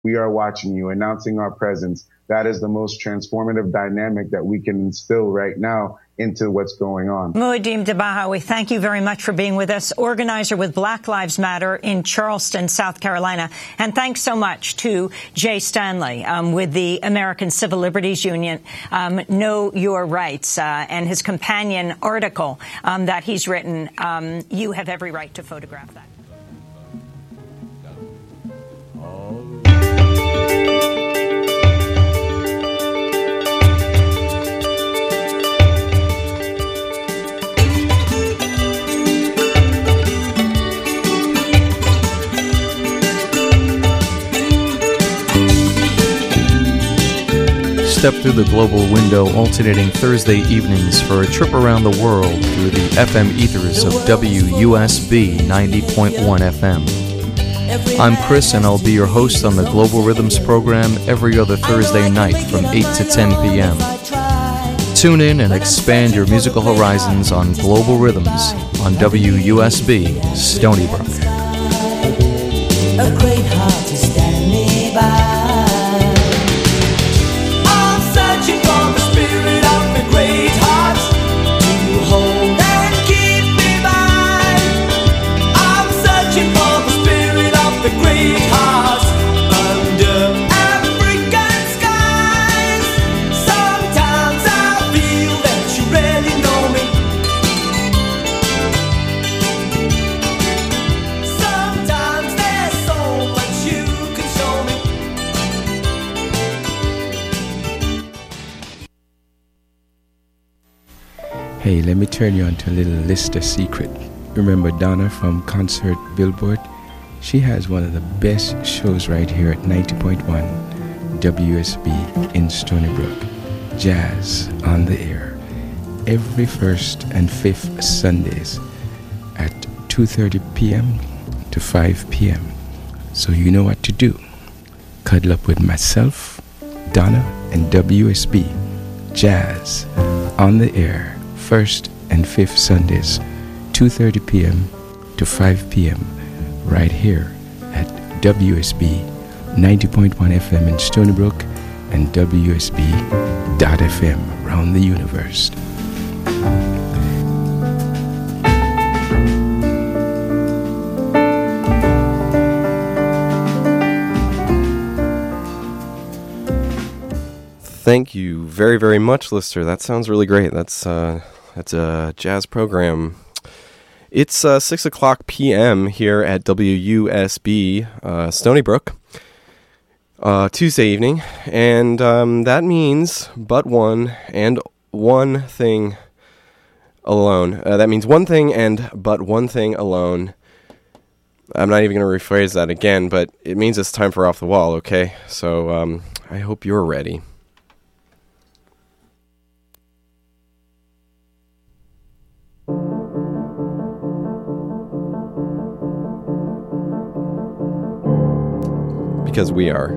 we are watching you, announcing our presence. That is the most transformative dynamic that we can instill right now into what's going on. Muad'Dib Dabaha, we thank you very much for being with us, organizer with Black Lives Matter in Charleston, South Carolina. And thanks so much to Jay Stanley with the American Civil Liberties Union, Know Your Rights, and his companion article that he's written. You have every right to photograph that. Step through the global window alternating Thursday evenings for a trip around the world through the FM ethers of WUSB 90.1 FM. I'm Chris, and I'll be your host on the Global Rhythms program every other Thursday night from 8 to 10 p.m. Tune in and expand your musical horizons on Global Rhythms on WUSB Stony Brook. A great heart is standing by. Hey, let me turn you on to a little Lister secret. Remember Donna from Concert Billboard? She has one of the best shows right here at 90.1 WSB in Stony Brook. Jazz on the Air. Every first and fifth Sundays at 2:30 p.m. to 5 p.m. So you know what to do. Cuddle up with myself, Donna, and WSB. Jazz on the Air. First and fifth Sundays, 2:30 p.m. to 5 p.m. right here at WSB 90.1 FM in Stony Brook and WSB.FM around the universe. Thank you very, very much, Lister. That sounds really great. That's a jazz program. It's 6 o'clock p.m. here at WUSB Stony Brook, Tuesday evening, and that means but one and one thing alone. That means one thing and but one thing alone. I'm not even going to rephrase that again, but it means it's time for Off the Wall, okay? So I hope you're ready. Because we are.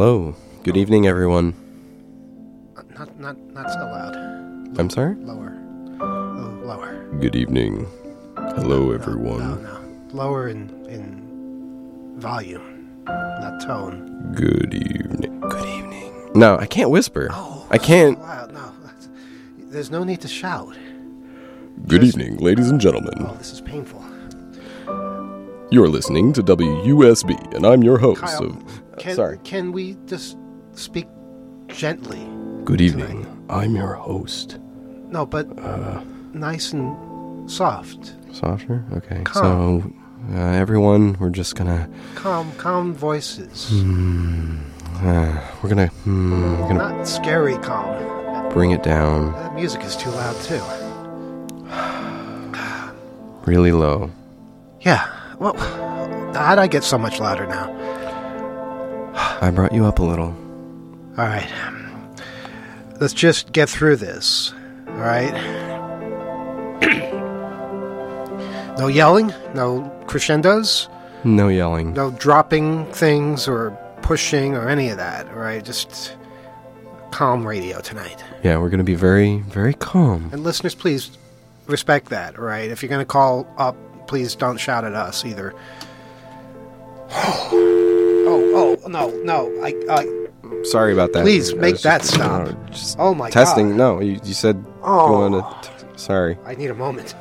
Hello. Good evening, everyone. Not so loud. I'm sorry? Lower. Oh, lower. Good evening. Hello, everyone. No. Lower in volume, not tone. Good evening. Good evening. No, I can't whisper. Oh, I can't. So loud. No, there's no need to shout. Good evening, ladies and gentlemen. Oh, this is painful. You're listening to WUSB, and I'm your host Kyle, sorry. Can we just speak gently? Good evening. Tonight? I'm your host. No, but nice and soft. Softer? Okay. Calm. So, everyone, we're just gonna... Calm voices. we're gonna Not scary calm. bring it down That music is too loud, too. really low. Yeah. Well, how'd I get so much louder now? I brought you up a little. All right. Let's just get through this. All right? No yelling, no crescendos, No yelling. no dropping things or pushing or any of that. All right? Just calm radio tonight. Yeah, we're gonna be very, very calm. And listeners, please respect that, all right? If you're going to call up, please don't shout at us either. No. Sorry about that. Please I make was that just, stop. just Oh my testing. God. No, you said you wanted to. Sorry. I need a moment.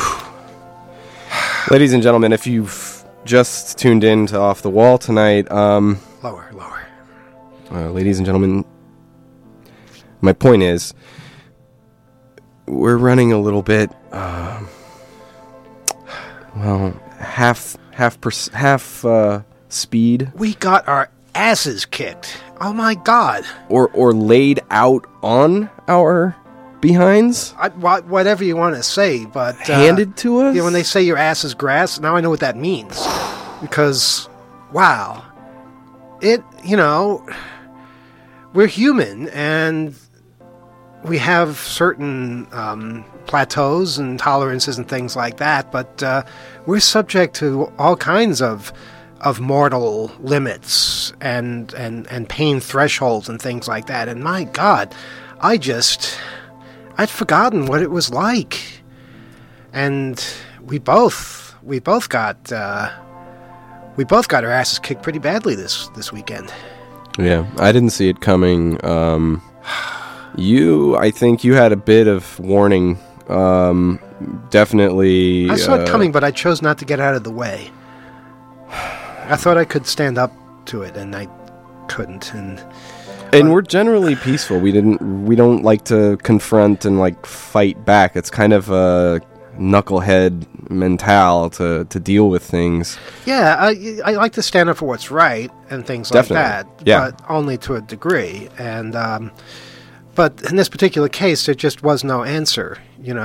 Ladies and gentlemen, if you've just tuned in to Off the Wall tonight, Lower. ladies and gentlemen, my point is, we're running a little bit, half speed, We got our asses kicked. Oh my God. or laid out on our behinds, Whatever you want to say, but... handed to us. Yeah, when they say your ass is grass, now I know what that means. Because, wow. We're human, and we have certain plateaus and tolerances and things like that, but we're subject to all kinds of mortal limits and pain thresholds and things like that. And my God, I'd forgotten what it was like. And we both got our asses kicked pretty badly this weekend. Yeah, I didn't see it coming. I think you had a bit of warning. Definitely. I saw it coming, but I chose not to get out of the way. I thought I could stand up to it, and I couldn't. And we're generally peaceful. We don't like to confront and fight back. It's kind of a knucklehead mental to deal with things. Yeah, I like to stand up for what's right and things Definitely. like that, Yeah. but only to a degree. And but in this particular case, there just was no answer.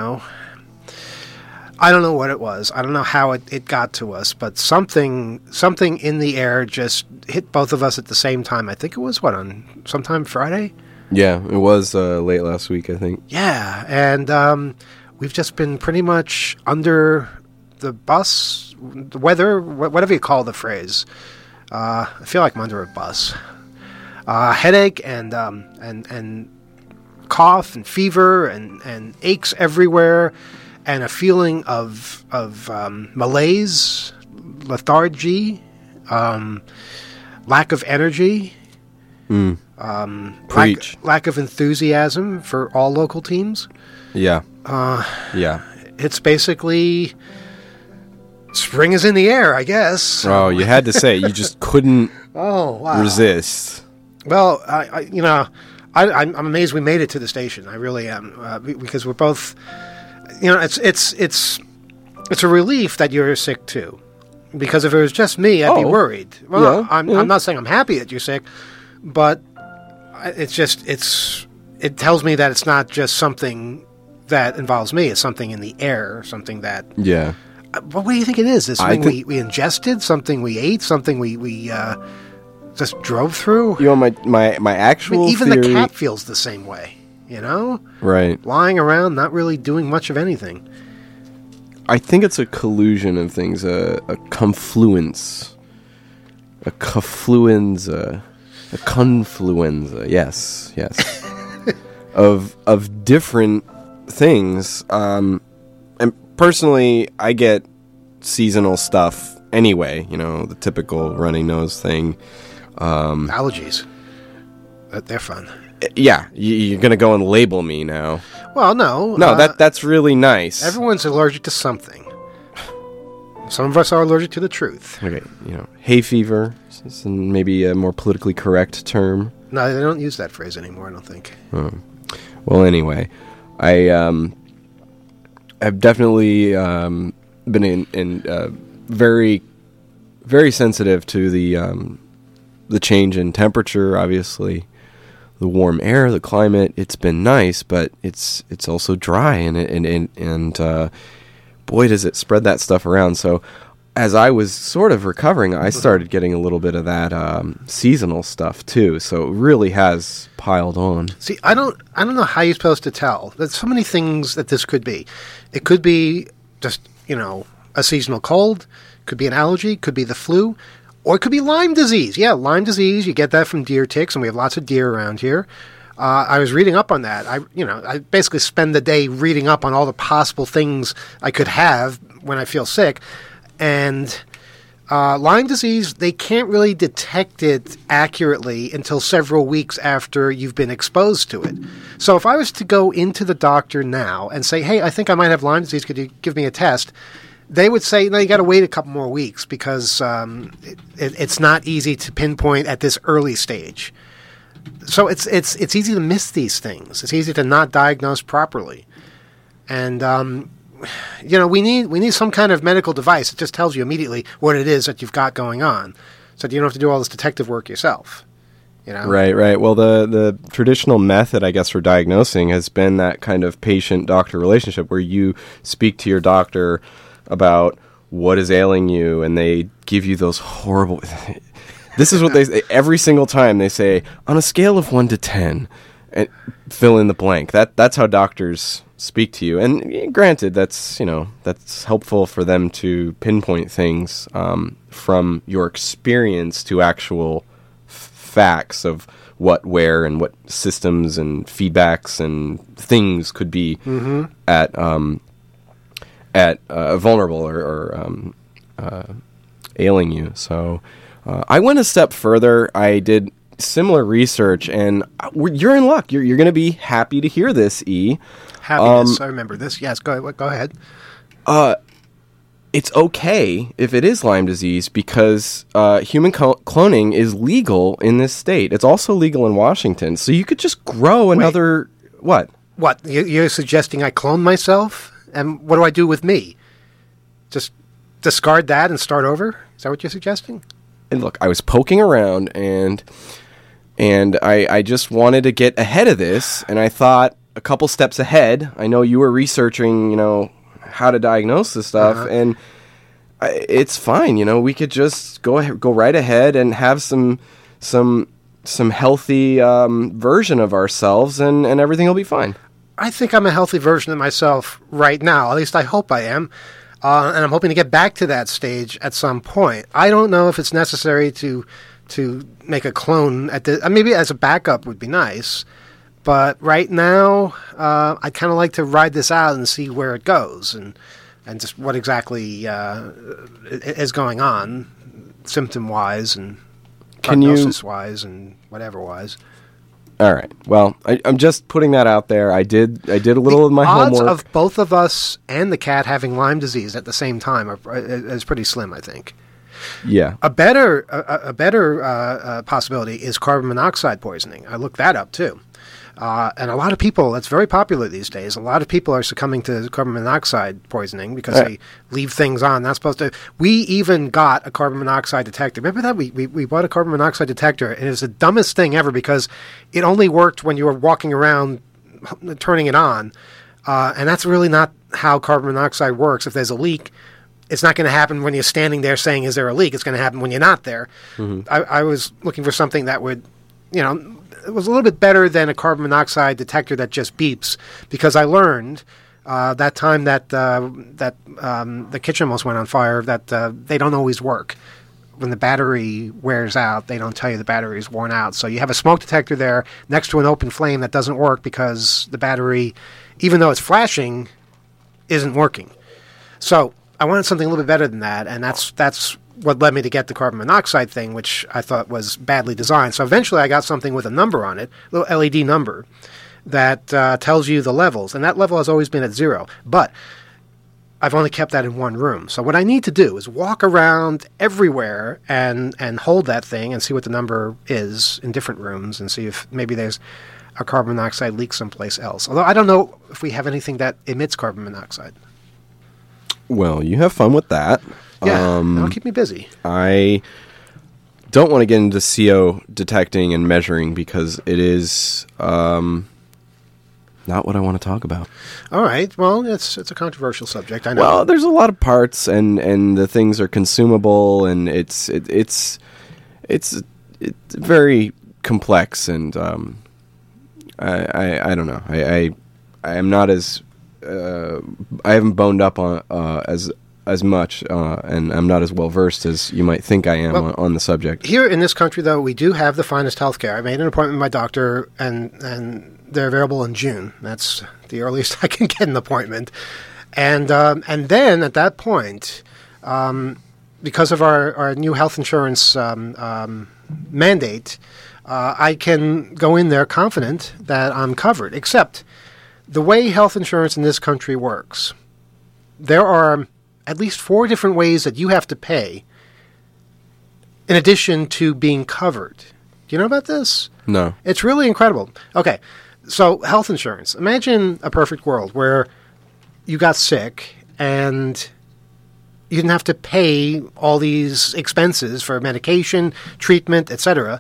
I don't know what it was. I don't know how it got to us, but something in the air just hit both of us at the same time. I think it was on sometime Friday. Yeah, it was late last week, I think. Yeah, and we've just been pretty much under the bus, the weather, whatever you call the phrase. I feel like I'm under a bus. Headache and cough and fever and aches everywhere, and a feeling of malaise, lethargy, lack of energy. Preach. Lack of enthusiasm for all local teams. Yeah. Yeah. It's basically spring is in the air, I guess. Oh, you had to say it. You just couldn't Oh, wow. resist. Well, I'm amazed we made it to the station. I really am, because we're both. It's a relief that you're sick too, because if it was just me, I'd be worried. Well, yeah, I'm not saying I'm happy that you're sick, but it tells me that it's not just something that involves me. It's something in the air, something that. Yeah. What do you think it is? Is something we ingested, something we ate, something we just drove through? My actual even theory... the cat feels the same way, Right. lying around, not really doing much of anything. I think it's a collusion of things, a confluence. A confluenza. A confluenza, yes. of different things. And personally, I get seasonal stuff anyway, the typical runny nose thing. Allergies. They're fun. Yeah, you're going to go and label me now. Well, no. No, that's really nice. Everyone's allergic to something. Some of us are allergic to the truth. Okay, hay fever is maybe a more politically correct term. No, they don't use that phrase anymore, I don't think. Well, anyway, I've definitely been in very, very sensitive to the change in temperature, obviously. The warm air, the climate, it's been nice, but it's also dry, and boy, does it spread that stuff around. So as I was sort of recovering, I started getting a little bit of that seasonal stuff too. So it really has piled on. See, I don't know how you're supposed to tell. There's so many things that this could be. It could be just, a seasonal cold, could be an allergy, could be the flu, or it could be Lyme disease. Yeah, Lyme disease, you get that from deer ticks, and we have lots of deer around here. I was reading up on that. I basically spend the day reading up on all the possible things I could have when I feel sick. And Lyme disease, they can't really detect it accurately until several weeks after you've been exposed to it. So if I was to go into the doctor now and say, hey, I think I might have Lyme disease, could you give me a test? They would say, no, you got to wait a couple more weeks because it's not easy to pinpoint at this early stage. So it's easy to miss these things. It's easy to not diagnose properly. And, we need some kind of medical device that just tells you immediately what it is that you've got going on so that you don't have to do all this detective work yourself. Right. Well, the traditional method, I guess, for diagnosing has been that kind of patient-doctor relationship where you speak to your doctor about what is ailing you, and they give you those horrible... This is what they say every single time. They say, on a scale of 1 to 10, and fill in the blank. That's how doctors speak to you. And granted, that's helpful for them to pinpoint things from your experience to actual facts of what, where, and what systems and feedbacks and things could be at vulnerable or ailing you. So I went a step further. I did similar research, and you're in luck. You're going to be happy to hear this, E. Happiness. I remember this. Yes, go ahead. It's okay if it is Lyme disease because human cloning is legal in this state. It's also legal in Washington. So you could just grow another... What? What? You're suggesting I clone myself? And what do I do with me? Just discard that and start over? Is that what you're suggesting? And look, I was poking around, and I just wanted to get ahead of this, and I thought a couple steps ahead. I know you were researching, how to diagnose this stuff, and it's fine. We could just go right ahead and have some healthy version of ourselves, and everything will be fine. I think I'm a healthy version of myself right now. At least I hope I am. And I'm hoping to get back to that stage at some point. I don't know if it's necessary to make a clone at the maybe as a backup would be nice, but right now I kind of like to ride this out and see where it goes and just what exactly is going on, symptom wise and prognosis wise and whatever wise. All right. Well, I'm just putting that out there. I did a little of my homework. The odds of both of us and the cat having Lyme disease at the same time is pretty slim, I think. Yeah. A better possibility is carbon monoxide poisoning. I looked that up too. And a lot of people, it's very popular these days, a lot of people are succumbing to carbon monoxide poisoning because they leave things on. Not supposed to. We even got a carbon monoxide detector. Remember that? We bought a carbon monoxide detector, and it was the dumbest thing ever because it only worked when you were walking around turning it on. And that's really not how carbon monoxide works. If there's a leak, it's not going to happen when you're standing there saying, is there a leak? It's going to happen when you're not there. Mm-hmm. I was looking for something that would, it was a little bit better than a carbon monoxide detector that just beeps, because I learned that time that the kitchen almost went on fire that they don't always work. when the battery wears out, they don't tell you the battery is worn out. So you have a smoke detector there next to an open flame that doesn't work because the battery, even though it's flashing, isn't working. So I wanted something a little bit better than that, and that's what led me to get the carbon monoxide thing, which I thought was badly designed. So eventually I got something with a number on it, a little LED number, that tells you the levels, and that level has always been at 0. But I've only kept that in one room. So what I need to do is walk around everywhere and hold that thing and see what the number is in different rooms and see if maybe there's a carbon monoxide leak someplace else. Although I don't know if we have anything that emits carbon monoxide. Well, you have fun with that. Yeah, that'll keep me busy. I don't want to get into CO detecting and measuring because it is not what I want to talk about. All right. Well, it's a controversial subject. I know. Well, there's a lot of parts, and the things are consumable, and it's very complex, and I don't know. I am not as I haven't boned up on as much, and I'm not as well versed as you might think I am on the subject. Here in this country, though, we do have the finest healthcare. I made an appointment with my doctor, and they're available in June. That's the earliest I can get an appointment. And then at that point, because of our new health insurance mandate, I can go in there confident that I'm covered. Except the way health insurance in this country works, there are at least 4 different ways that you have to pay in addition to being covered. Do you know about this? No. It's really incredible. Okay. So, health insurance. Imagine a perfect world where you got sick and you didn't have to pay all these expenses for medication, treatment, etc.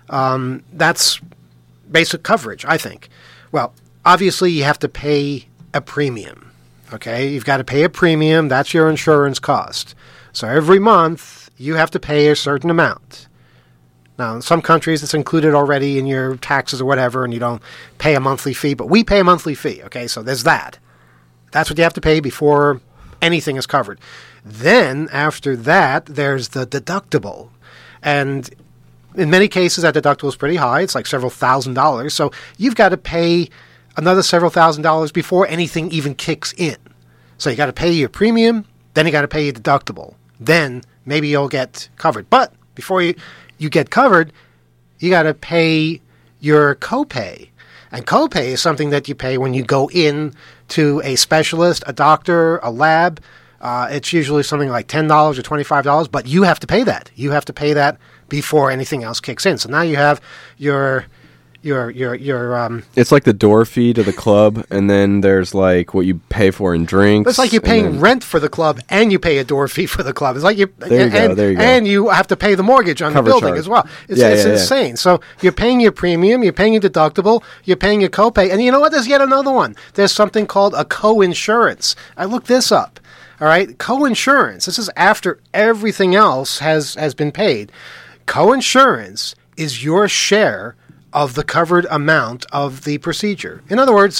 That's basic coverage, I think. Well, obviously you have to pay a premium. Okay? You've got to pay a premium. That's your insurance cost. So every month you have to pay a certain amount. Now, in some countries, it's included already in your taxes or whatever, and you don't pay a monthly fee. But we pay a monthly fee, okay? So there's that. That's what you have to pay before anything is covered. Then, after that, there's the deductible. And in many cases, that deductible is pretty high. It's like several $1,000s. So you've got to pay another several $1,000s before anything even kicks in. So you got to pay your premium, then you got to pay your deductible. Then maybe you'll get covered. But before you get covered, you got to pay your copay. And copay is something that you pay when you go in to a specialist, a doctor, a lab. It's usually something like $10 or $25, but you have to pay that. You have to pay that before anything else kicks in. So now you have your it's like the door fee to the club, and then there's like what you pay for in drinks. It's like you're paying rent for the club and you pay a door fee for the club. It's like there you go. And you have to pay the mortgage on Cover the building charge. as well. It's insane. Yeah. So you're paying your premium, you're paying your deductible, you're paying your copay, and you know what? There's yet another one. There's something called a co-insurance. I looked this up. All right, co-insurance. This is after everything else has been paid. Co-insurance is your share of the covered amount of the procedure. In other words,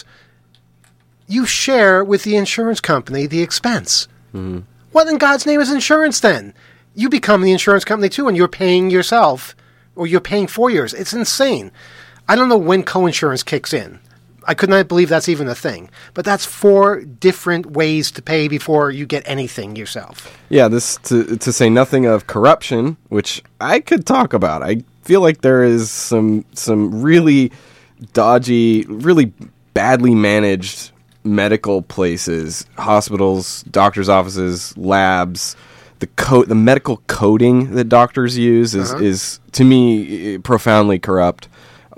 you share with the insurance company the expense. Mm-hmm. What in God's name is insurance then? You become the insurance company too, and you're paying yourself, or you're paying for yours. It's insane. I don't know when co-insurance kicks in. I could not believe that's even a thing. But that's 4 different ways to pay before you get anything yourself. Yeah, this to say nothing of corruption, which I could talk about. I feel like there is some really dodgy, really badly managed medical places, hospitals, doctors' offices, labs. The medical coding that doctors use is to me profoundly corrupt.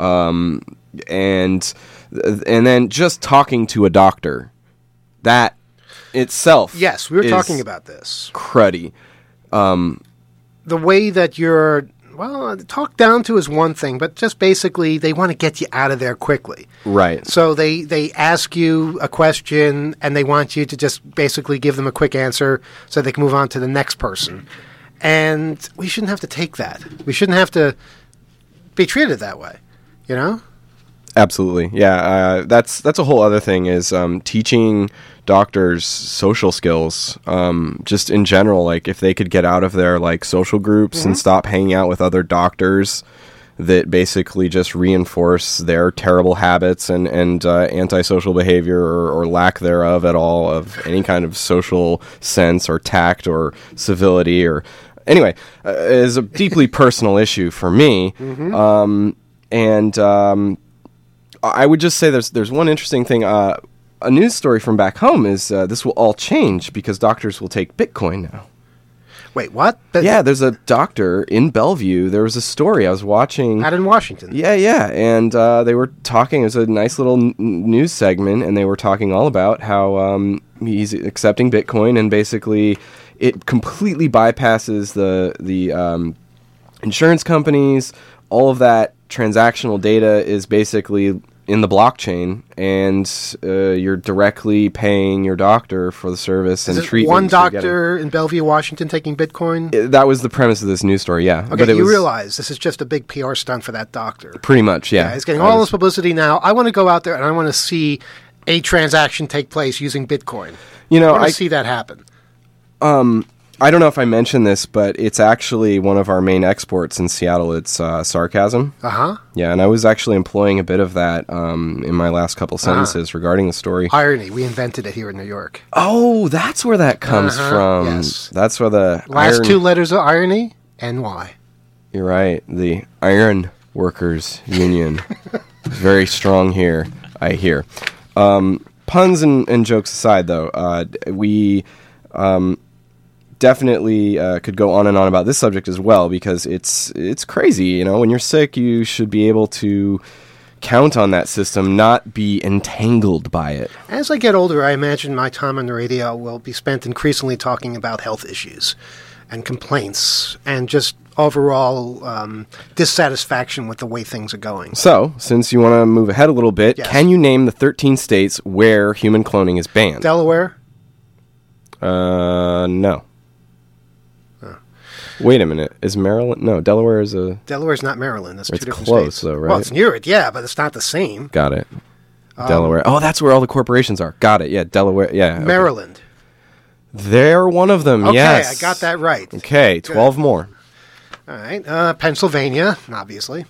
And then just talking to a doctor, that itself, yes, we were talking about this. Cruddy. The way that you're talked down to is one thing, but just basically they want to get you out of there quickly. Right. So they ask you a question and they want you to just basically give them a quick answer so they can move on to the next person. And we shouldn't have to take that. We shouldn't have to be treated that way, you know? Absolutely. Yeah. That's a whole other thing is teaching doctors social skills, just in general. Like if they could get out of their like social groups and stop hanging out with other doctors that basically just reinforce their terrible habits and antisocial behavior or lack thereof at all of any kind of social sense or tact or civility or anyway, is a deeply personal issue for me. I would just say there's one interesting thing. A news story from back home is this will all change because doctors will take Bitcoin now. Wait, what? Yeah, there's a doctor in Bellevue. There was a story I was watching. Out in Washington. Yeah. And they were talking. It was a nice little news segment, and they were talking all about how he's accepting Bitcoin, and basically it completely bypasses the insurance companies. All of that transactional data is basically in the blockchain, and you're directly paying your doctor for the service and treatment. One doctor in Bellevue, Washington, taking Bitcoin? That was the premise of this news story, yeah. Okay, but you realize this is just a big PR stunt for that doctor. Pretty much, yeah. He's getting all this publicity now. I want to go out there and I want to see a transaction take place using Bitcoin. I want to see that happen. I don't know if I mentioned this, but it's actually one of our main exports in Seattle. It's sarcasm. Uh-huh. Yeah, and I was actually employing a bit of that in my last couple sentences regarding the story. Irony. We invented it here in New York. Oh, that's where that comes from. Yes. That's where the last two letters of irony, NY. You're right. The Iron Workers Union. Very strong here, I hear. Puns and jokes aside, though, we... definitely could go on and on about this subject as well, because it's crazy. When you're sick, you should be able to count on that system, not be entangled by it. As I get older, I imagine my time on the radio will be spent increasingly talking about health issues and complaints and just overall dissatisfaction with the way things are going. So, since you want to move ahead a little bit, yes. Can you name the 13 states where human cloning is banned? Delaware? No. Wait a minute. Is Maryland? No, Delaware is a... Delaware's not Maryland. That's two different close, states. though, right? Well, it's near it, yeah, but it's not the same. Got it. Delaware. Oh, that's where all the corporations are. Got it. Yeah, Delaware. Yeah. Okay. Maryland. They're one of them, okay, yes. I got that right. Okay, 12 Good. more. All right. Pennsylvania, obviously.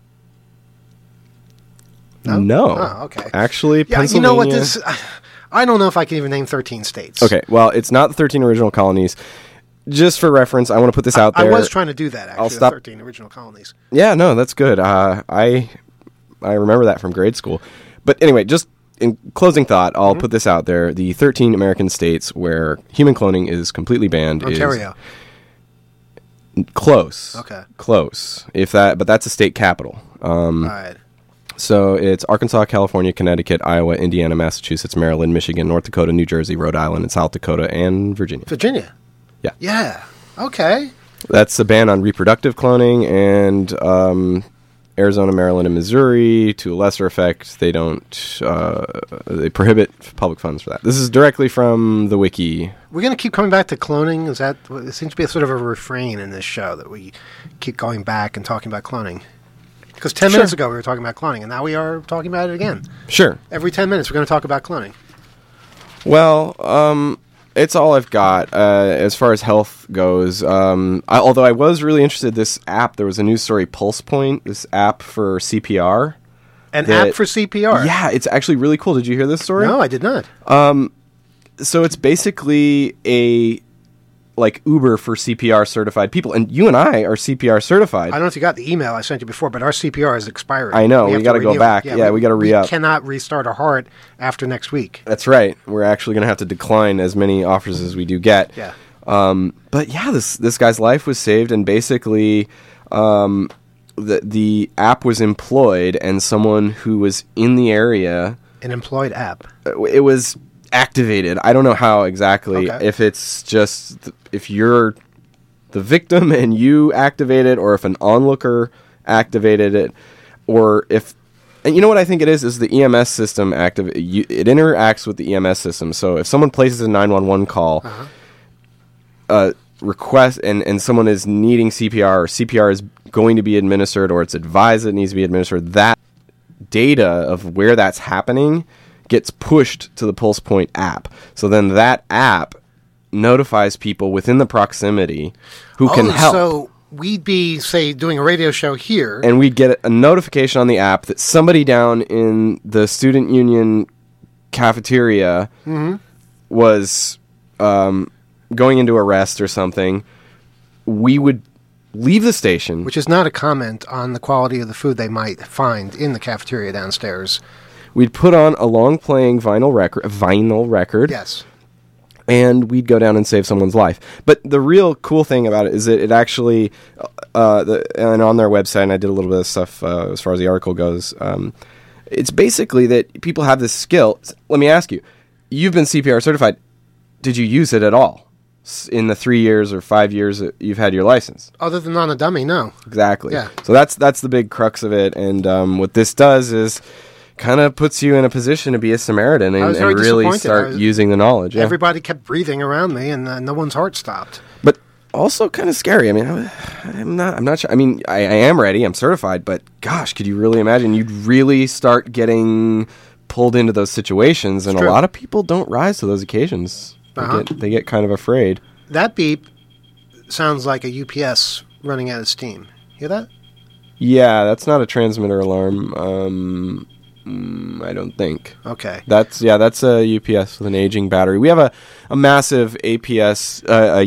No. Oh, okay. Actually, yeah, Pennsylvania... You know what, I don't know if I can even name 13 states. Okay, well, it's not the 13 original colonies. Just for reference, I want to put this out there. I was trying to do that, actually, I'll stop. 13 original colonies. Yeah, no, that's good. I remember that from grade school. But anyway, just in closing thought, I'll put this out there. The 13 American states where human cloning is completely banned Ontario. is... Close. Okay. Close. But that's a state capital. All right. So it's Arkansas, California, Connecticut, Iowa, Indiana, Massachusetts, Maryland, Michigan, North Dakota, New Jersey, Rhode Island, and South Dakota, and Virginia. Virginia? Yeah. Yeah. Okay. That's a ban on reproductive cloning, and Arizona, Maryland, and Missouri, to a lesser effect, they don't, they prohibit public funds for that. This is directly from the wiki. We're going to keep coming back to cloning? It seems to be a sort of a refrain in this show that we keep going back and talking about cloning. Because 10 minutes ago we were talking about cloning, and now we are talking about it again. Sure. Every 10 minutes we're going to talk about cloning. Well, it's all I've got as far as health goes. Although I was really interested in this app. There was a news story, PulsePoint, this app for CPR. An app for CPR? Yeah, it's actually really cool. Did you hear this story? No, I did not. So it's basically like Uber for CPR certified people. And you and I are CPR certified. I don't know if you got the email I sent you before, but our CPR is expiring. I know. We got to go back. Yeah, we got to re-up. We cannot restart our heart after next week. That's right. We're actually going to have to decline as many offers as we do get. Yeah. But yeah, this guy's life was saved, and basically the app was employed, and someone who was in the area... An employed app. It was activated. I don't know how exactly. Okay. If it's just... If you're the victim and you activate it, or if an onlooker activated it, or if... And you know what I think it is the EMS system it interacts with the EMS system. So if someone places a 911 call... request and someone is needing CPR, or CPR is going to be administered, or it's advised it needs to be administered, that data of where that's happening gets pushed to the Pulse Point app. So then that app notifies people within the proximity who can help. So we'd be, say, doing a radio show here. And we'd get a notification on the app that somebody down in the student union cafeteria was going into a rest or something. We would leave the station. Which is not a comment on the quality of the food they might find in the cafeteria downstairs. We'd put on a long-playing vinyl record. Yes. And we'd go down and save someone's life. But the real cool thing about it is that it actually, and on their website, and I did a little bit of stuff as far as the article goes, it's basically that people have this skill. Let me ask you, you've been CPR certified. Did you use it at all in the 3 years or 5 years that you've had your license? Other than on a dummy, no. Exactly. Yeah. So that's the big crux of it. And what this does is kind of puts you in a position to be a Samaritan and really start using the knowledge. Yeah. Everybody kept breathing around me, and no one's heart stopped. But also kind of scary. I mean, I'm not sure. I mean, I am ready. I'm certified. But gosh, could you really imagine? You'd really start getting pulled into those situations, and a lot of people don't rise to those occasions. They get kind of afraid. That beep sounds like a UPS running out of steam. Hear that? Yeah, that's not a transmitter alarm. I don't think. Okay. That's a UPS with an aging battery. We have a massive UPS.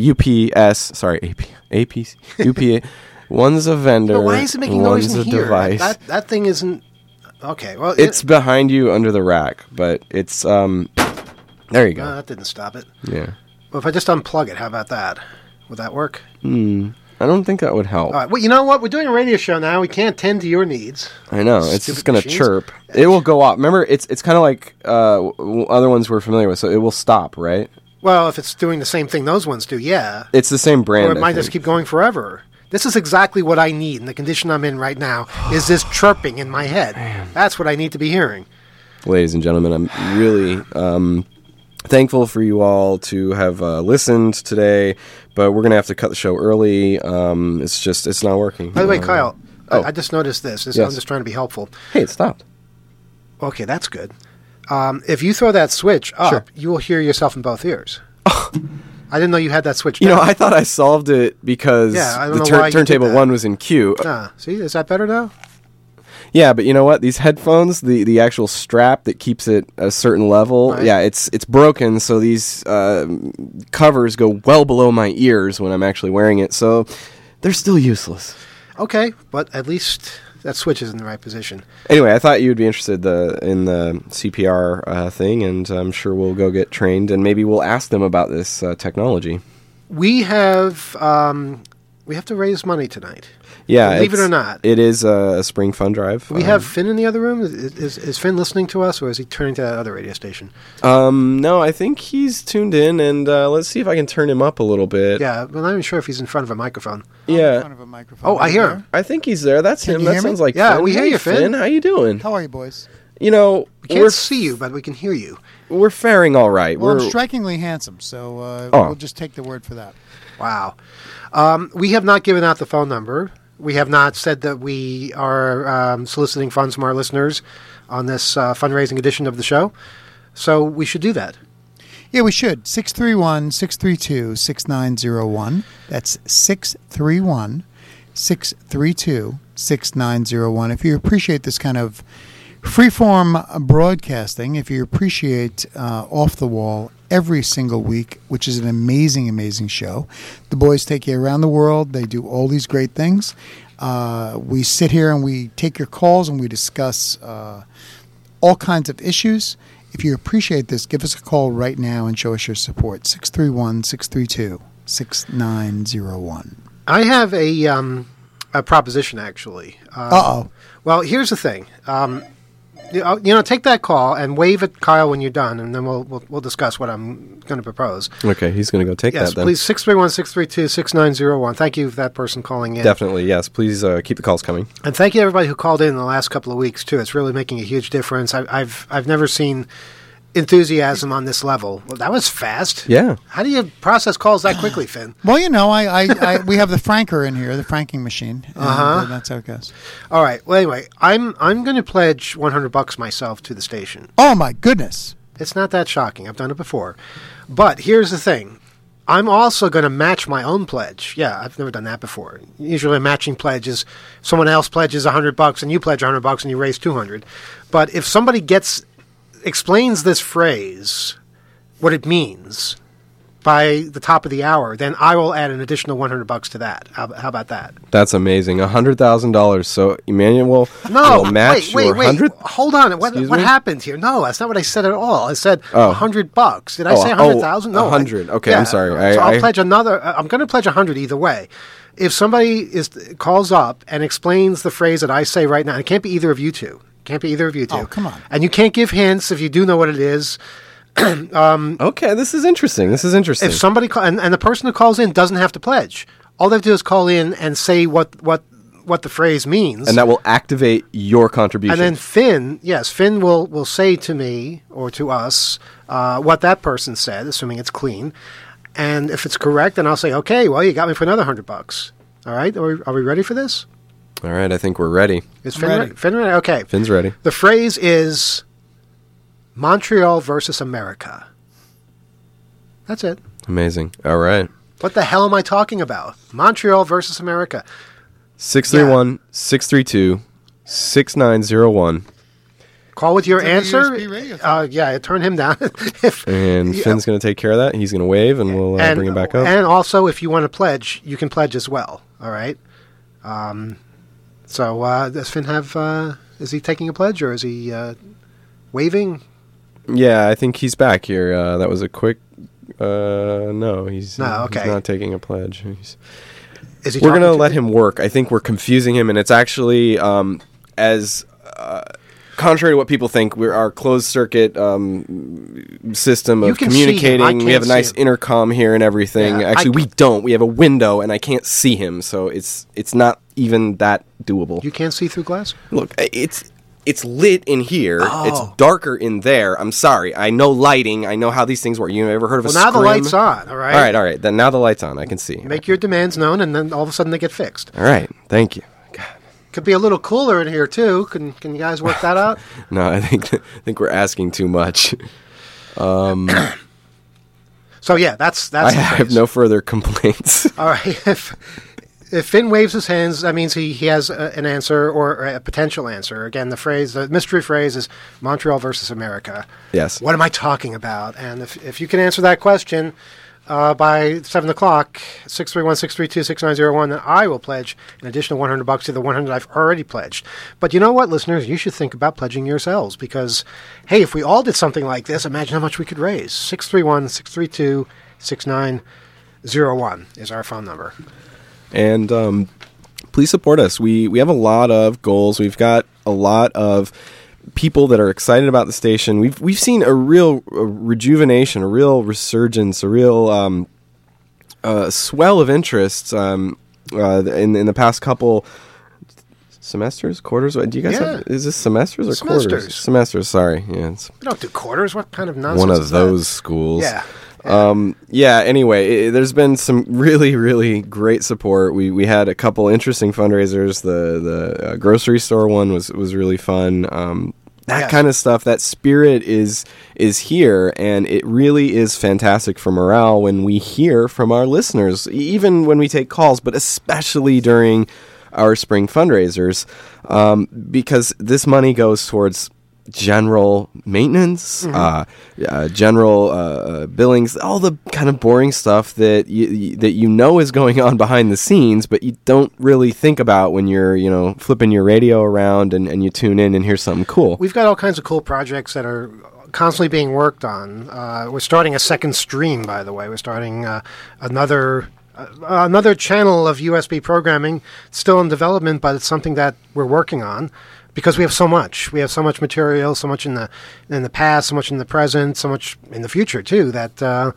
One's a vendor. But why is it making noise in here? Device. That thing isn't. Okay. Well, it's behind you under the rack, but it's there you go. No, that didn't stop it. Yeah. Well, if I just unplug it, how about that? Would that work? I don't think that would help. All right. Well, you know what? We're doing a radio show now. We can't tend to your needs. I know. It's just going to chirp. It will go off. Remember, it's kind of like other ones we're familiar with, so it will stop, right? Well, if it's doing the same thing those ones do, yeah. It's the same brand. Or it might just keep going forever. This is exactly what I need in the condition I'm in right now, is this chirping in my head. Man. That's what I need to be hearing. Ladies and gentlemen, I'm really thankful for you all to have listened today, but we're going to have to cut the show early. It's not working. By the way, Kyle, I just noticed this. Yes. I'm just trying to be helpful. Hey, it stopped. Okay, that's good. If you throw that switch up, you will hear yourself in both ears. I didn't know you had that switch down. I thought I solved it because the turntable 1 was in queue. See, is that better now? Yeah, but you know what? These headphones, the actual strap that keeps it at a certain level, it's broken, so these covers go well below my ears when I'm actually wearing it, so they're still useless. Okay, but at least that switch is in the right position. Anyway, I thought you would be interested in the CPR thing, and I'm sure we'll go get trained, and maybe we'll ask them about this technology. We have to raise money tonight. Yeah, believe it or not, it is a spring fund drive. We have Finn in the other room. Is Finn listening to us, or is he turning to that other radio station? No, I think he's tuned in, and let's see if I can turn him up a little bit. Yeah, but I'm not even sure if he's in front of a microphone. Yeah, in front of a microphone. Oh, I hear him. I think he's there. That's him. That sounds like Finn. We hear you, Finn. How you doing? How are you, boys? We can't see you, but we can hear you. We're faring all right. Well, I'm strikingly handsome, so we'll just take the word for that. Wow. We have not given out the phone number. We have not said that we are soliciting funds from our listeners on this fundraising edition of the show. So we should do that. Yeah, we should. 631-632-6901. That's 631-632-6901. If you appreciate this kind of freeform broadcasting, if you appreciate Off the Wall every single week, which is an amazing, amazing show. The boys take you around the world. They do all these great things. We sit here and we take your calls and we discuss all kinds of issues. If you appreciate this, give us a call right now and show us your support. 631-632-6901. I have a proposition, actually. Well, here's the thing. Take that call and wave at Kyle when you're done, and then we'll discuss what I'm going to propose. Okay, he's going to go take that then. Yes, please, 631-632-6901. Thank you for that person calling in. Definitely, yes. Please keep the calls coming. And thank you everybody who called in the last couple of weeks, too. It's really making a huge difference. I've never seen enthusiasm on this level. Well, that was fast. Yeah. How do you process calls that quickly, Finn? Well, we have the franker in here, the franking machine. And that's how it goes. All right. Well, anyway, I'm going to pledge $100 myself to the station. Oh my goodness! It's not that shocking. I've done it before. But here's the thing. I'm also going to match my own pledge. Yeah, I've never done that before. Usually a matching pledge is someone else pledges $100 and you pledge $100 and you raise $200. But if somebody explains this phrase, what it means, by the top of the hour, then I will add an additional $100 to that. How about that? That's amazing. $100,000. So Emmanuel will match your 100. Hold on. What happened here? No, that's not what I said at all. I said $100. Did I say 100,000? No, 100. Okay, I'm sorry. So I'll pledge another. I'm going to pledge 100 either way. If somebody calls up and explains the phrase that I say right now, it can't be either of you two. Oh, come on. And you can't give hints if you do know what it is. Okay, this is interesting. If somebody and the person who calls in doesn't have to pledge, all they have to do is call in and say what the phrase means, and that will activate your contribution. And then Finn will say to me or to us what that person said, assuming it's clean, and if it's correct, then I'll say, okay, well, you got me for another $100. All right, are we ready for this? All right, I think we're ready. Is Finn ready? Finn ready? Okay, Finn's ready. The phrase is Montreal versus America. That's it. Amazing. All right. What the hell am I talking about? Montreal versus America. 631-632-6901. Call with your answer. USB radio. Turn him down. And Finn's going to take care of that. He's going to wave, and we'll bring him back up. And also, if you want to pledge, you can pledge as well. All right? So does Finn have... is he taking a pledge, or is he waving? Yeah, I think he's back here. That was a quick... no, he's not taking a pledge. Is he? We're going to let him work. I think we're confusing him, and it's actually as contrary to what people think. Our closed circuit system of communicating. We have a nice intercom here and everything. Yeah, actually, we don't. We have a window, and I can't see him, so it's not even that doable. You can't see through glass? Look, it's lit in here. Oh. It's darker in there. I'm sorry. I know lighting. I know how these things work. You ever heard of a scrim? Well, now the light's on, all right? All right. Then now the light's on. I can see. Make your demands known, and then all of a sudden they get fixed. All right. Thank you. God. Could be a little cooler in here, too. Can you guys work that out? No, I think we're asking too much. So, yeah, that's I have no further complaints. All right. If Finn waves his hands, that means he has an answer or a potential answer. Again, the mystery phrase is Montreal versus America. Yes. What am I talking about? And if you can answer that question by 7 o'clock, 631-632-6901, then I will pledge an additional $100 to the $100 I've already pledged. But you know what, listeners? You should think about pledging yourselves because, hey, if we all did something like this, imagine how much we could raise. 631-632-6901 is our phone number. And please support us. We have a lot of goals. We've got a lot of people that are excited about the station. We've seen a real rejuvenation, a real resurgence, a real swell of interest in the past couple semesters, quarters. Do you guys have? Is this semesters or quarters? Semesters. Sorry. Yeah. We don't do quarters. What kind of nonsense? One of those schools. Yeah. Anyway, there's been some really, really great support. We had a couple interesting fundraisers. The grocery store one was really fun. That kind of stuff, that spirit is here, and it really is fantastic for morale when we hear from our listeners, even when we take calls, but especially during our spring fundraisers, because this money goes towards general maintenance, general billings, all the kind of boring stuff that you know is going on behind the scenes, but you don't really think about when you're flipping your radio around and you tune in and hear something cool. We've got all kinds of cool projects that are constantly being worked on. We're starting a second stream, by the way. We're starting another channel of USB programming, still in development, but it's something that we're working on. Because we have so much. We have so much material, so much in the past, so much in the present, so much in the future, too, that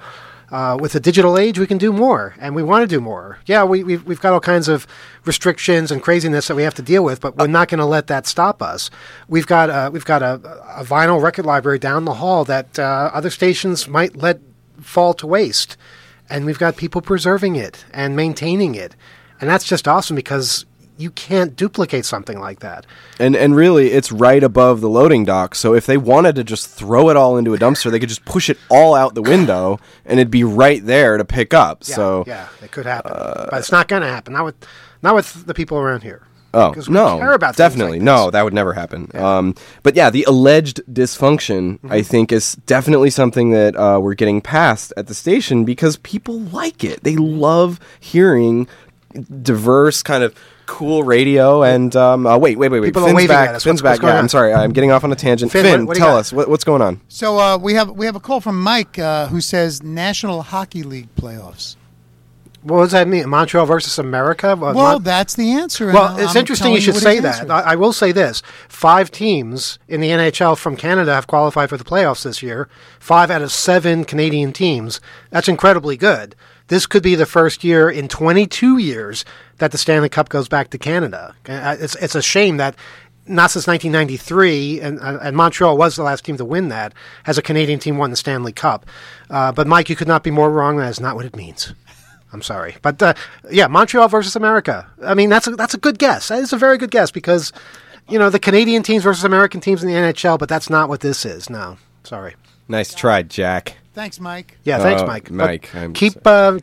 With the digital age, we can do more, and we want to do more. Yeah, we've got all kinds of restrictions and craziness that we have to deal with, but we're not going to let that stop us. We've got a vinyl record library down the hall that other stations might let fall to waste, and we've got people preserving it and maintaining it, and that's just awesome because you can't duplicate something like that. And really, it's right above the loading dock. So if they wanted to just throw it all into a dumpster, they could just push it all out the window, and it'd be right there to pick up. Yeah, it could happen, but it's not going to happen. Not with the people around here. Oh, no, care about definitely. Like no, that would never happen. Yeah. But yeah, the alleged dysfunction, I think, is definitely something that we're getting past at the station because people like it. They love hearing diverse kind of cool radio. And wait. People Finn's back. at us. Finn's back. Yeah, I'm sorry. I'm getting off on a tangent. Finn, Finn, tell us what's going on. So we have a call from Mike who says National Hockey League playoffs. What does that mean? Montreal versus America? Well, that's the answer. Well, it's interesting you should say that. I will say this. 5 teams in the NHL from Canada have qualified for the playoffs this year. 5 out of 7 Canadian teams. That's incredibly good. This could be the first year in 22 years that the Stanley Cup goes back to Canada. It's a shame that not since 1993, and Montreal was the last team to win that, has a Canadian team won the Stanley Cup. But, Mike, you could not be more wrong. That is not what it means. I'm sorry. But, Montreal versus America. I mean, that's a good guess. That is a very good guess because, the Canadian teams versus American teams in the NHL, but that's not what this is. No, sorry. Nice try, Jack. Thanks, Mike. Yeah, thanks, Mike. Mike, keep trying.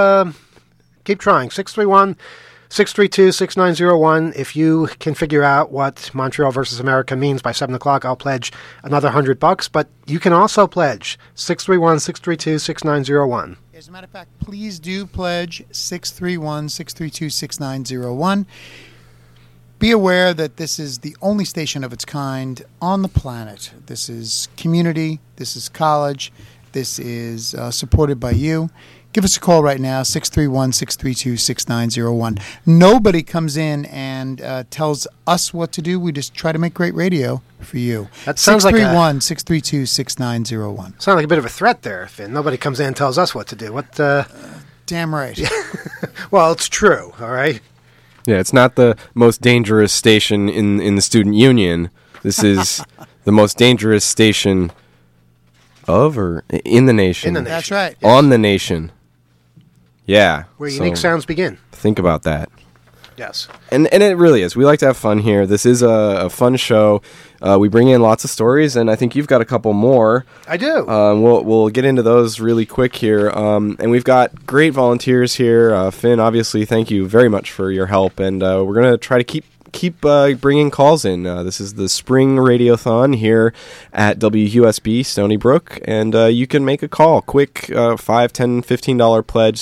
631-632-6901. If you can figure out what Montreal versus America means by 7 o'clock, I'll pledge another $100. But you can also pledge 631-632-6901. As a matter of fact, please do pledge 631-632-6901. Be aware that this is the only station of its kind on the planet. This is community. This is college. This is supported by you. Give us a call right now, 631-632-6901. Nobody comes in and tells us what to do. We just try to make great radio for you. That sounds 631-632-6901. Sounds like a bit of a threat there, Finn. Nobody comes in and tells us what to do. What? Damn right. Well, it's true, all right? Yeah, it's not the most dangerous station in the student union. This is the most dangerous station of or in the nation. In the nation. That's right. Yes. On the nation. Yeah. Where unique sounds begin. Think about that. Yes. And it really is. We like to have fun here. This is a fun show. We bring in lots of stories, and I think you've got a couple more. I do. We'll get into those really quick here. And we've got great volunteers here. Finn, obviously, thank you very much for your help. And we're going to try to keep bringing calls in. This is the Spring Radiothon here at WUSB Stony Brook, and you can make a call. Quick $5, $10, $15 pledge,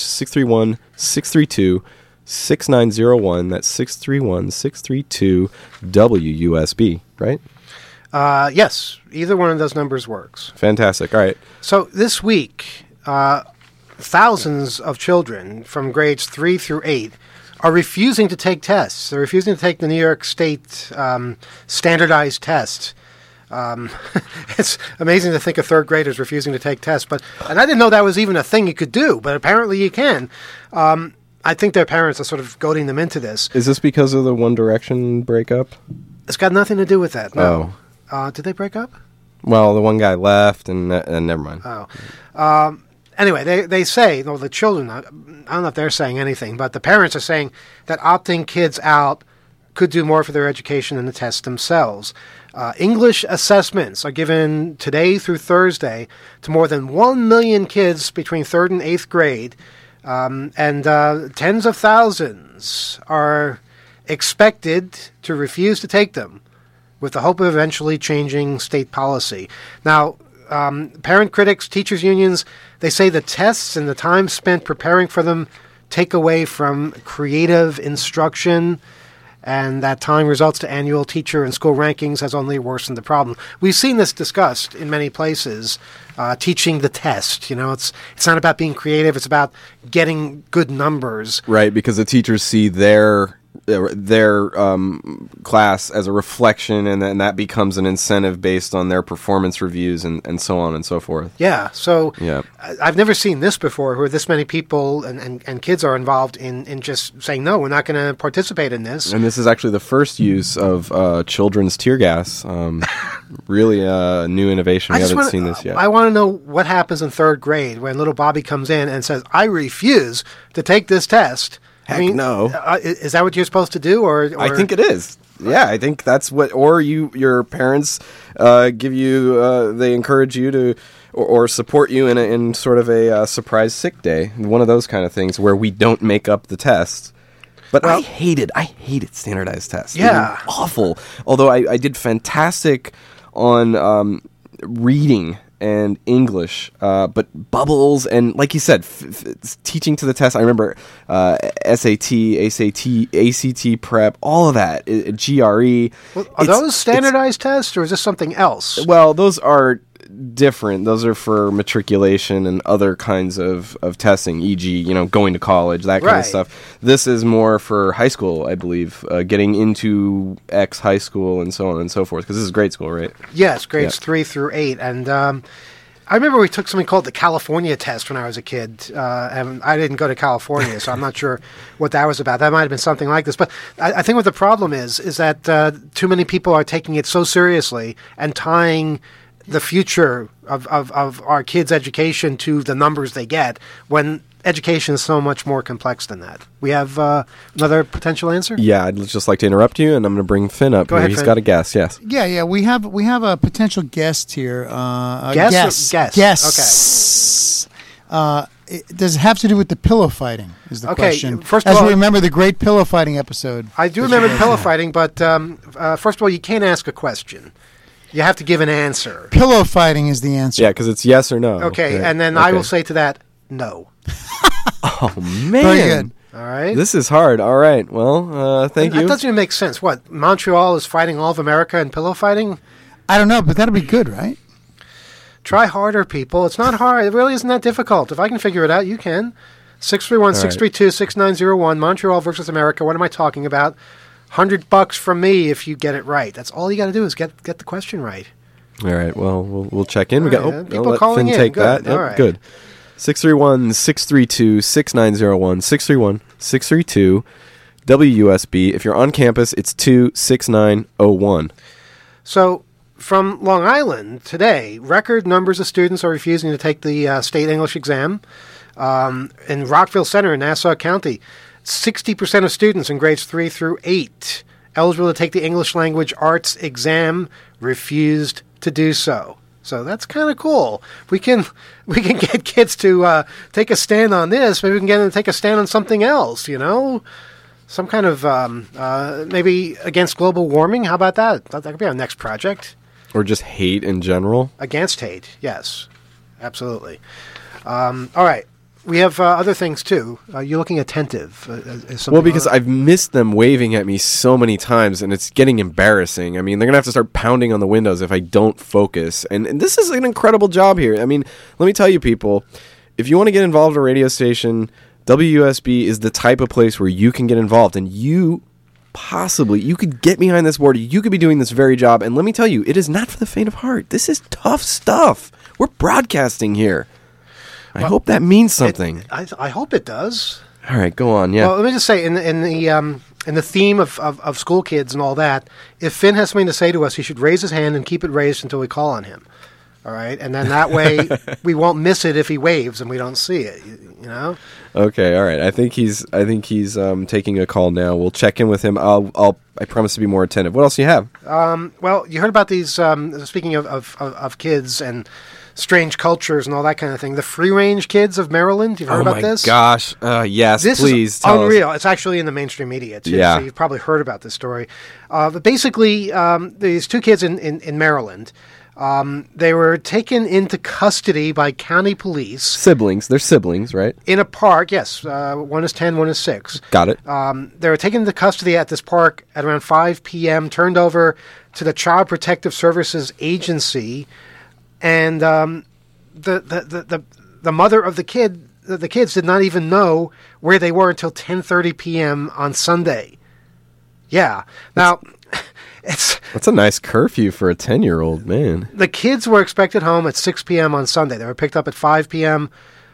631-632-6901. That's 631-632-WUSB, right? Yes, either one of those numbers works. Fantastic. All right. So this week, thousands of children from grades 3 through 8 are refusing to take tests. They're refusing to take the New York State standardized test. It's amazing to think of third graders refusing to take tests, and I didn't know that was even a thing you could do, but apparently you can. I think their parents are sort of goading them into this. Is this because of the One Direction breakup? It's got nothing to do with that, no. Did they break up? Well, the one guy left, and never mind. Anyway, they say, the children, I don't know if they're saying anything, but the parents are saying that opting kids out could do more for their education than the tests themselves. English assessments are given today through Thursday to more than 1 million kids between 3rd and 8th grade, and tens of thousands are expected to refuse to take them with the hope of eventually changing state policy. Now, parent critics, teachers' unions, they say the tests and the time spent preparing for them take away from creative instruction, and that time results to annual teacher and school rankings has only worsened the problem. We've seen this discussed in many places, teaching the test. It's not about being creative, it's about getting good numbers. Right, because the teachers see their their class as a reflection, and then that becomes an incentive based on their performance reviews and so on and so forth. Yeah, so Yeah. I've never seen this before, where this many people and kids are involved in just saying, no, we're not going to participate in this. And this is actually the first use of children's tear gas. Really a new innovation. We haven't seen this yet. I want to know what happens in third grade when little Bobby comes in and says, I refuse to take this test. Heck no. Is that what you're supposed to do? Or I think it is. Yeah, I think that's what. Or your parents give you. They encourage you to, or support you in sort of a surprise sick day. One of those kind of things where we don't make up the test. But I hated standardized tests. Yeah, they were awful. Although I did fantastic on reading and English, but bubbles and, like you said, teaching to the test. I remember SAT, ACT prep, all of that, GRE. Well, are those standardized tests, or is this something else? Well, those are different. Those are for matriculation and other kinds of testing, e.g., going to college, that kind of stuff. This is more for high school, I believe, getting into X high school and so on and so forth, because this is grade school, right? Yes, grades 3 through 8. And I remember we took something called the California test when I was a kid, and I didn't go to California, so I'm not sure what that was about. That might have been something like this. But I think what the problem is that too many people are taking it so seriously and tying the future of our kids' education to the numbers they get, when education is so much more complex than that. We have another potential answer? Yeah, I'd just like to interrupt you, and I'm going to bring Finn up. Go ahead, He's Finn. got a guess, yes. Yeah. We have a potential guest here. Guess? Guess. Okay. Does it have to do with the pillow fighting? Is the question? First of As all, we remember the great pillow fighting episode. I do remember pillow fighting, but first of all, you can't ask a question. You have to give an answer. Pillow fighting is the answer. Yeah, because it's yes or no. Okay, Right. and then I will say to that, no. Oh, man. Very good. All right? This is hard. All right. Well, thank you. That doesn't even make sense. What, Montreal is fighting all of America in pillow fighting? I don't know, but that'll be good, right? Try harder, people. It's not hard. It really isn't that difficult. If I can figure it out, you can. 631-632-6901, Montreal versus America. What am I talking about? $100 from me if you get it right. That's all you got to do is get the question right. All right. Well, we'll check in. We got people I'll let calling Finn in. take Good. that. Yep, All right. Good. 631-632-6901. 631-632 WUSB. If you're on campus, it's 26901. So, from Long Island today, record numbers of students are refusing to take the state English exam. In Rockville Center in Nassau County, 60% of students in grades 3 through 8 eligible to take the English language arts exam refused to do so. So that's kind of cool. We can get kids to take a stand on this. Maybe we can get them to take a stand on something else, some kind of maybe against global warming. How about that? That could be our next project. Or just hate in general. Against hate, yes, absolutely. All right. We have other things, too. You're looking attentive. Well, because I've missed them waving at me so many times, and it's getting embarrassing. I mean, they're going to have to start pounding on the windows if I don't focus. And this is an incredible job here. I mean, let me tell you, people, if you want to get involved in a radio station, WUSB is the type of place where you can get involved. And you could get behind this board. You could be doing this very job. And let me tell you, it is not for the faint of heart. This is tough stuff. We're broadcasting here. I hope that means something. I hope it does. All right, go on. Yeah. Well, let me just say, in the theme of school kids and all that, if Finn has something to say to us, he should raise his hand and keep it raised until we call on him. All right, and then that way we won't miss it if he waves and we don't see it. You know. Okay. All right. I think he's taking a call now. We'll check in with him. I promise to be more attentive. What else do you have? Well, you heard about these. Speaking of kids and strange cultures and all that kind of thing. The free-range kids of Maryland. You've heard about this? Oh, my gosh. Yes, this please is tell unreal. us. It's actually in the mainstream media, too, Yeah. so you've probably heard about this story. But basically, these two kids in Maryland, they were taken into custody by county police. Siblings. They're siblings, right? In a park, yes. One is 10, one is 6. Got it. They were taken into custody at this park at around 5 p.m., turned over to the Child Protective Services Agency, and the mother of the kids did not even know where they were until 10:30 p.m. on Sunday. Yeah. Now, That's a nice curfew for a 10-year-old, man. The kids were expected home at 6 p.m. on Sunday. They were picked up at 5 p.m.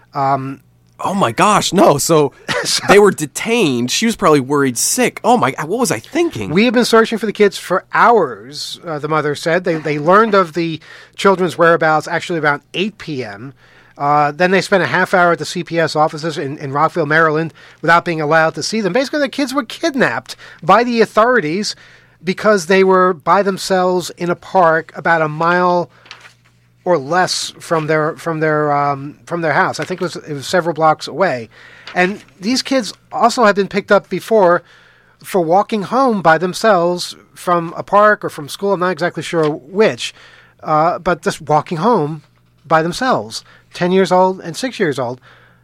Oh my gosh, no. So they were detained. She was probably worried sick. Oh my, what was I thinking? We have been searching for the kids for hours, the mother said. They learned of the children's whereabouts actually around 8 p.m. Then they spent a half hour at the CPS offices in Rockville, Maryland, without being allowed to see them. Basically, the kids were kidnapped by the authorities because they were by themselves in a park about a mile or less from their house. I think it was several blocks away. And these kids also have been picked up before for walking home by themselves from a park or from school. I'm not exactly sure which, but just walking home by themselves, 10 years old and 6 years old.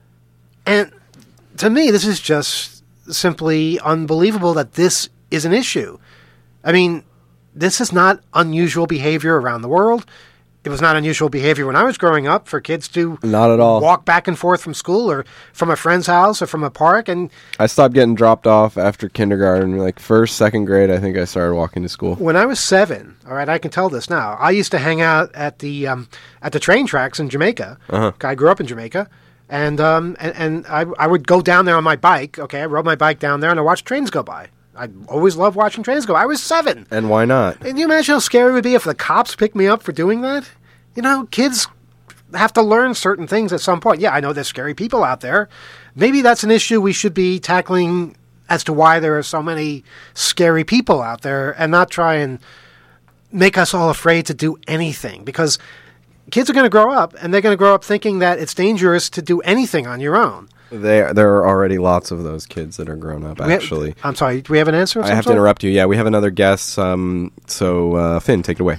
And to me, this is just simply unbelievable that this is an issue. I mean, this is not unusual behavior around the world. It was not unusual behavior when I was growing up for kids to not at all walk back and forth from school or from a friend's house or from a park. And I stopped getting dropped off after kindergarten, like first, second grade. I think I started walking to school. When I was 7, all right, I can tell this now. I used to hang out at the train tracks in Jamaica. I grew up in Jamaica, and I would go down there on my bike. Okay, I rode my bike down there and I watched trains go by. I always loved watching trains go. I was 7. And why not? Can you imagine how scary it would be if the cops picked me up for doing that? You know, kids have to learn certain things at some point. Yeah, I know there's scary people out there. Maybe that's an issue we should be tackling as to why there are so many scary people out there and not try and make us all afraid to do anything. Because kids are going to grow up, and they're going to grow up thinking that it's dangerous to do anything on your own. There are already lots of those kids that are grown up, actually. I'm sorry, do we have an answer? I have to interrupt you. Yeah, we have another guest. So, Finn, take it away.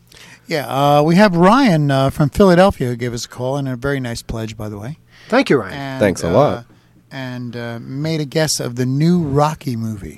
Yeah, we have Ryan from Philadelphia who gave us a call, and a very nice pledge, by the way. Thank you, Ryan. And, thanks a lot. And made a guess of the new Rocky movie.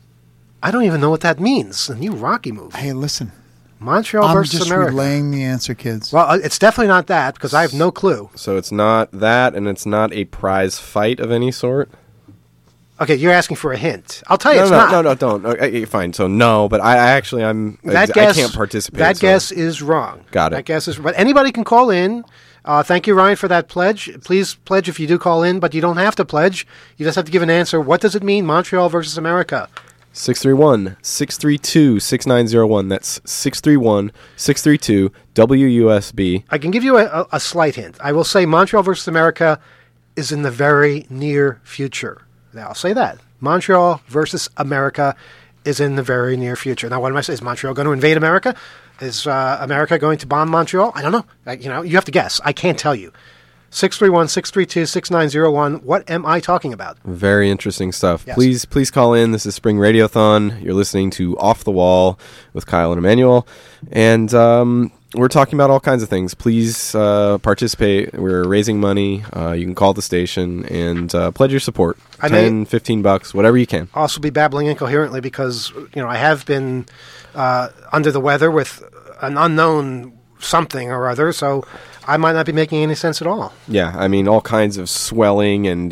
I don't even know what that means, the new Rocky movie. Hey, listen. Montreal versus America. I'm just relaying the answer, kids. Well, it's definitely not that, because I have no clue. So it's not that, and it's not a prize fight of any sort? Okay, you're asking for a hint. I'll tell you it's not. No, don't. Okay, fine. So no, but I can't participate. That guess is wrong. Got it. That guess is. But anybody can call in. Thank you, Ryan, for that pledge. Please pledge if you do call in, but you don't have to pledge. You just have to give an answer. What does it mean, Montreal versus America? 631-632-6901. That's 631-632-WUSB. I can give you a slight hint. I will say Montreal versus America is in the very near future. Now, I'll say that. Montreal versus America is in the very near future. Now, what am I saying? Is Montreal going to invade America? Is America going to bomb Montreal? I don't know. You have to guess. I can't tell you. 631-632-6901. What am I talking about? Very interesting stuff. Yes. Please call in. This is Spring Radiothon. You're listening to Off the Wall with Kyle and Emmanuel. And we're talking about all kinds of things. Please participate. We're raising money. You can call the station and pledge your support. $10, $15, whatever you can. I'll also be babbling incoherently because I have been under the weather with an unknown something or other, so I might not be making any sense at all. Yeah, I mean, all kinds of swelling and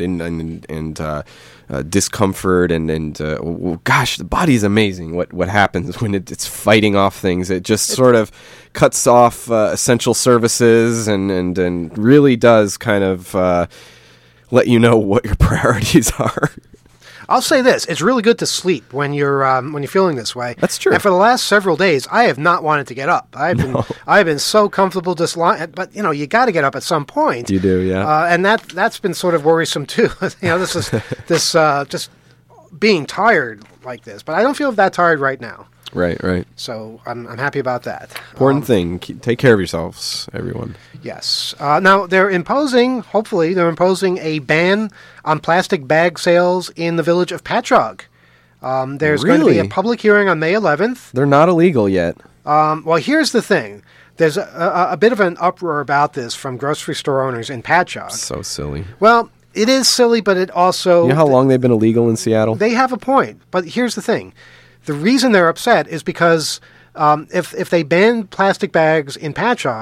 discomfort and gosh, the body's amazing. What happens when it's fighting off things? It just sort of cuts off essential services and really does kind of let you know what your priorities are. I'll say this: it's really good to sleep when you're feeling this way. That's true. And for the last several days, I have not wanted to get up. I've been so comfortable just lying. But you got to get up at some point. You do, yeah. And that's been sort of worrisome too. This is just being tired like this. But I don't feel that tired right now. Right. So I'm happy about that. Important thing: take care of yourselves, everyone. Yes. Now they're imposing a ban on plastic bag sales in the village of Patchogue. There's going to be a public hearing on May 11th. They're not illegal yet. Well, here's the thing. There's a bit of an uproar about this from grocery store owners in Patchogue. So silly. Well, it is silly, but it also... You know how long they've been illegal in Seattle? They have a point. But here's the thing. The reason they're upset is because if they ban plastic bags in Patchogue,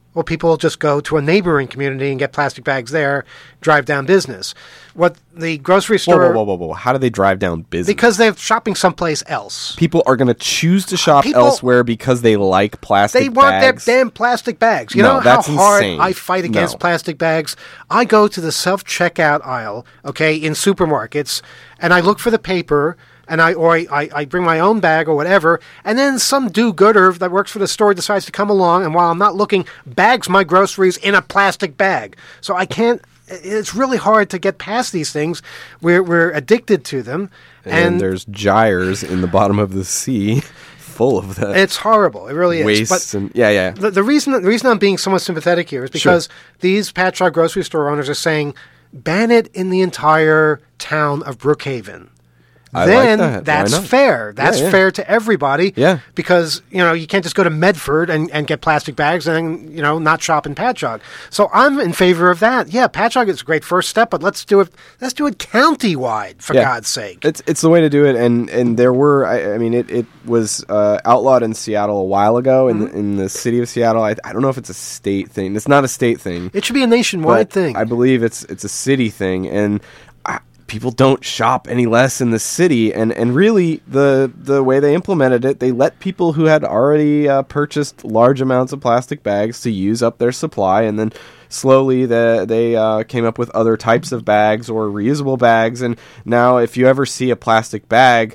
Well, people just go to a neighboring community and get plastic bags there, drive down business. What the grocery store... Whoa. How do they drive down business? Because they're shopping someplace else. People are going to choose to shop elsewhere because they like plastic bags. They want their damn plastic bags. You know how hard insane. I fight against plastic bags? I go to the self-checkout aisle, okay, in supermarkets, and I look for the paper... And I bring my own bag or whatever, and then some do-gooder that works for the store decides to come along, and while I'm not looking, bags my groceries in a plastic bag. So I can't. It's really hard to get past these things. We're addicted to them, and there's gyres in the bottom of the sea, full of that. It's horrible. It really is. Waste and yeah. The reason I'm being somewhat sympathetic here is because these Patchogue grocery store owners are saying ban it in the entire town of Brookhaven. Then like that. That's fair. That's fair to everybody. Yeah. Because, you can't just go to Medford and get plastic bags and then, not shop in Patchogue. So I'm in favor of that. Yeah, Patchogue is a great first step, but let's do it county-wide, for God's sake. It's the way to do it, and there were, it was outlawed in Seattle a while ago, in the city of Seattle. I don't know if it's a state thing. It's not a state thing. It should be a nationwide thing. I believe it's a city thing, and people don't shop any less in the city, and really the way they implemented it, they let people who had already purchased large amounts of plastic bags to use up their supply, and then slowly they came up with other types of bags or reusable bags, and now if you ever see a plastic bag,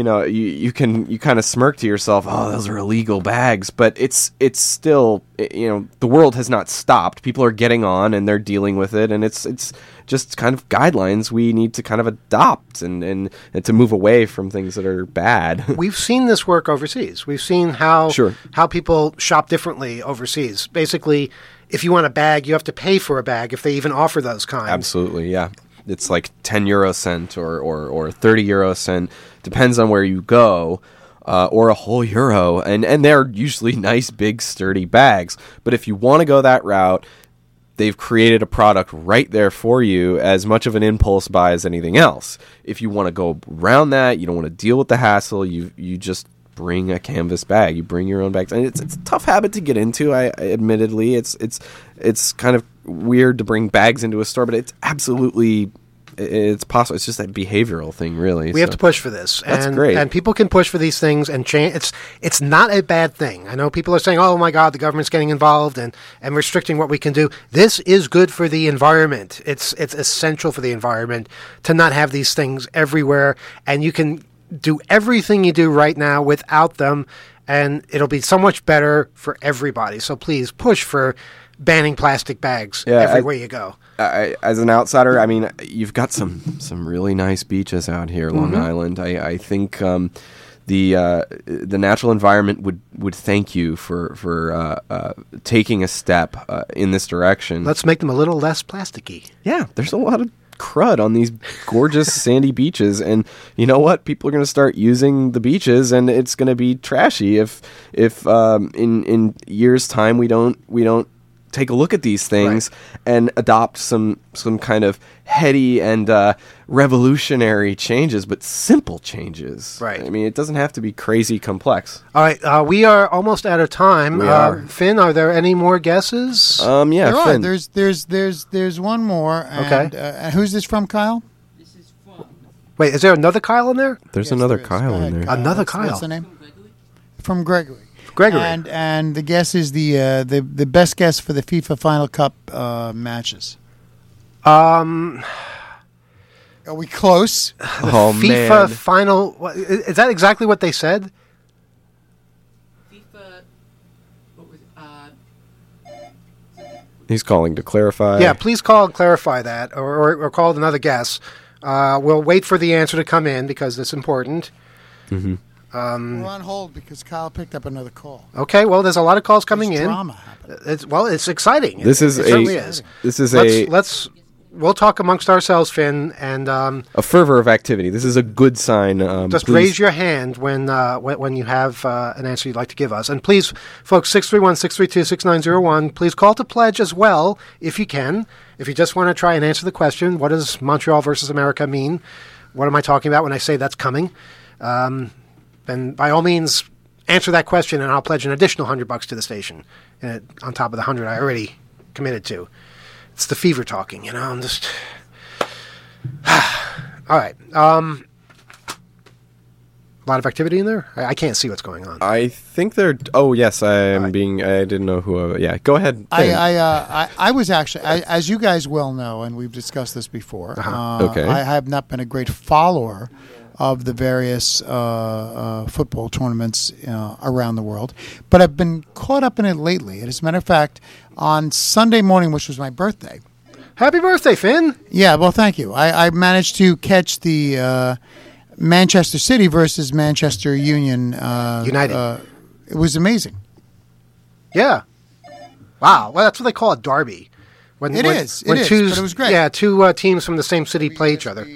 you kind of smirk to yourself, oh, those are illegal bags, but it's still, the world has not stopped. People are getting on and they're dealing with it, and it's just kind of guidelines we need to kind of adopt and to move away from things that are bad. We've seen this work overseas. We've seen how people shop differently overseas. Basically, if you want a bag, you have to pay for a bag if they even offer those kinds. Absolutely, yeah. It's like 10 euro cent or 30 euro cent, depends on where you go, or a whole euro. And they're usually nice, big, sturdy bags. But if you want to go that route, they've created a product right there for you, as much of an impulse buy as anything else. If you want to go around that, you don't want to deal with the hassle, you just bring a canvas bag. You bring your own bags. And it's a tough habit to get into, admittedly. It's kind of weird to bring bags into a store, but it's absolutely, it's possible. It's just that behavioral thing, really. We have to push for this. That's great. And people can push for these things and change. It's not a bad thing. I know people are saying, oh my God, the government's getting involved and restricting what we can do. This is good for the environment. It's essential for the environment to not have these things everywhere, and you can do everything you do right now without them, and it'll be so much better for everybody. So please push for banning plastic bags everywhere you go. As an outsider, you've got some really nice beaches out here, Long Island. I think the natural environment would thank you for taking a step in this direction. Let's make them a little less plasticky. Yeah, there's a lot of crud on these gorgeous sandy beaches, and you know what? People are going to start using the beaches, and it's going to be trashy if in years' time we don't take a look at these things and adopt some kind of heady and revolutionary changes, but simple changes. Right. It doesn't have to be crazy complex. All right. We are almost out of time. We are. Finn, are there any more guesses? Yeah, there Finn. Are. There's one more. And, okay. Who's this from, Kyle? This is from... Wait, is there another Kyle in there? There's another Kyle in there. Another Kyle. What's the name? From Gregory. And the guess is the best guess for the FIFA Final Cup matches. Are we close? FIFA man. Final. Is that exactly what they said? FIFA. What was it? He's calling to clarify. Yeah, please call and clarify that, or call another guess. We'll wait for the answer to come in because it's important. Mm-hmm. We're on hold because Kyle picked up another call. Okay, well, there's a lot of calls coming in. Drama happening. It's exciting. This certainly is. We'll talk amongst ourselves, Finn, and a fervor of activity. This is a good sign. Just please raise your hand when you have an answer you'd like to give us. And please, folks, 631-632-6901, please call to pledge as well, if you can. If you just want to try and answer the question, what does Montreal versus America mean? What am I talking about when I say that's coming? Then by all means, answer that question, and I'll pledge an additional $100 to the station on top of the 100 I already committed to. It's the fever talking, I'm just... All right. A lot of activity in there? I can't see what's going on. I think they're... Oh, yes, I didn't know who... yeah, go ahead. I was actually... as you guys well know, and we've discussed this before, Okay. I have not been a great follower of the various football tournaments around the world, but I've been caught up in it lately. And as a matter of fact, on Sunday morning, which was my birthday... Happy birthday, Finn! Yeah, well, thank you. I managed to catch the Manchester City versus Manchester Union. United. It was amazing. Yeah. Wow. Well, that's what they call a derby. It is, but it was great. Yeah, two teams from the same city play each other.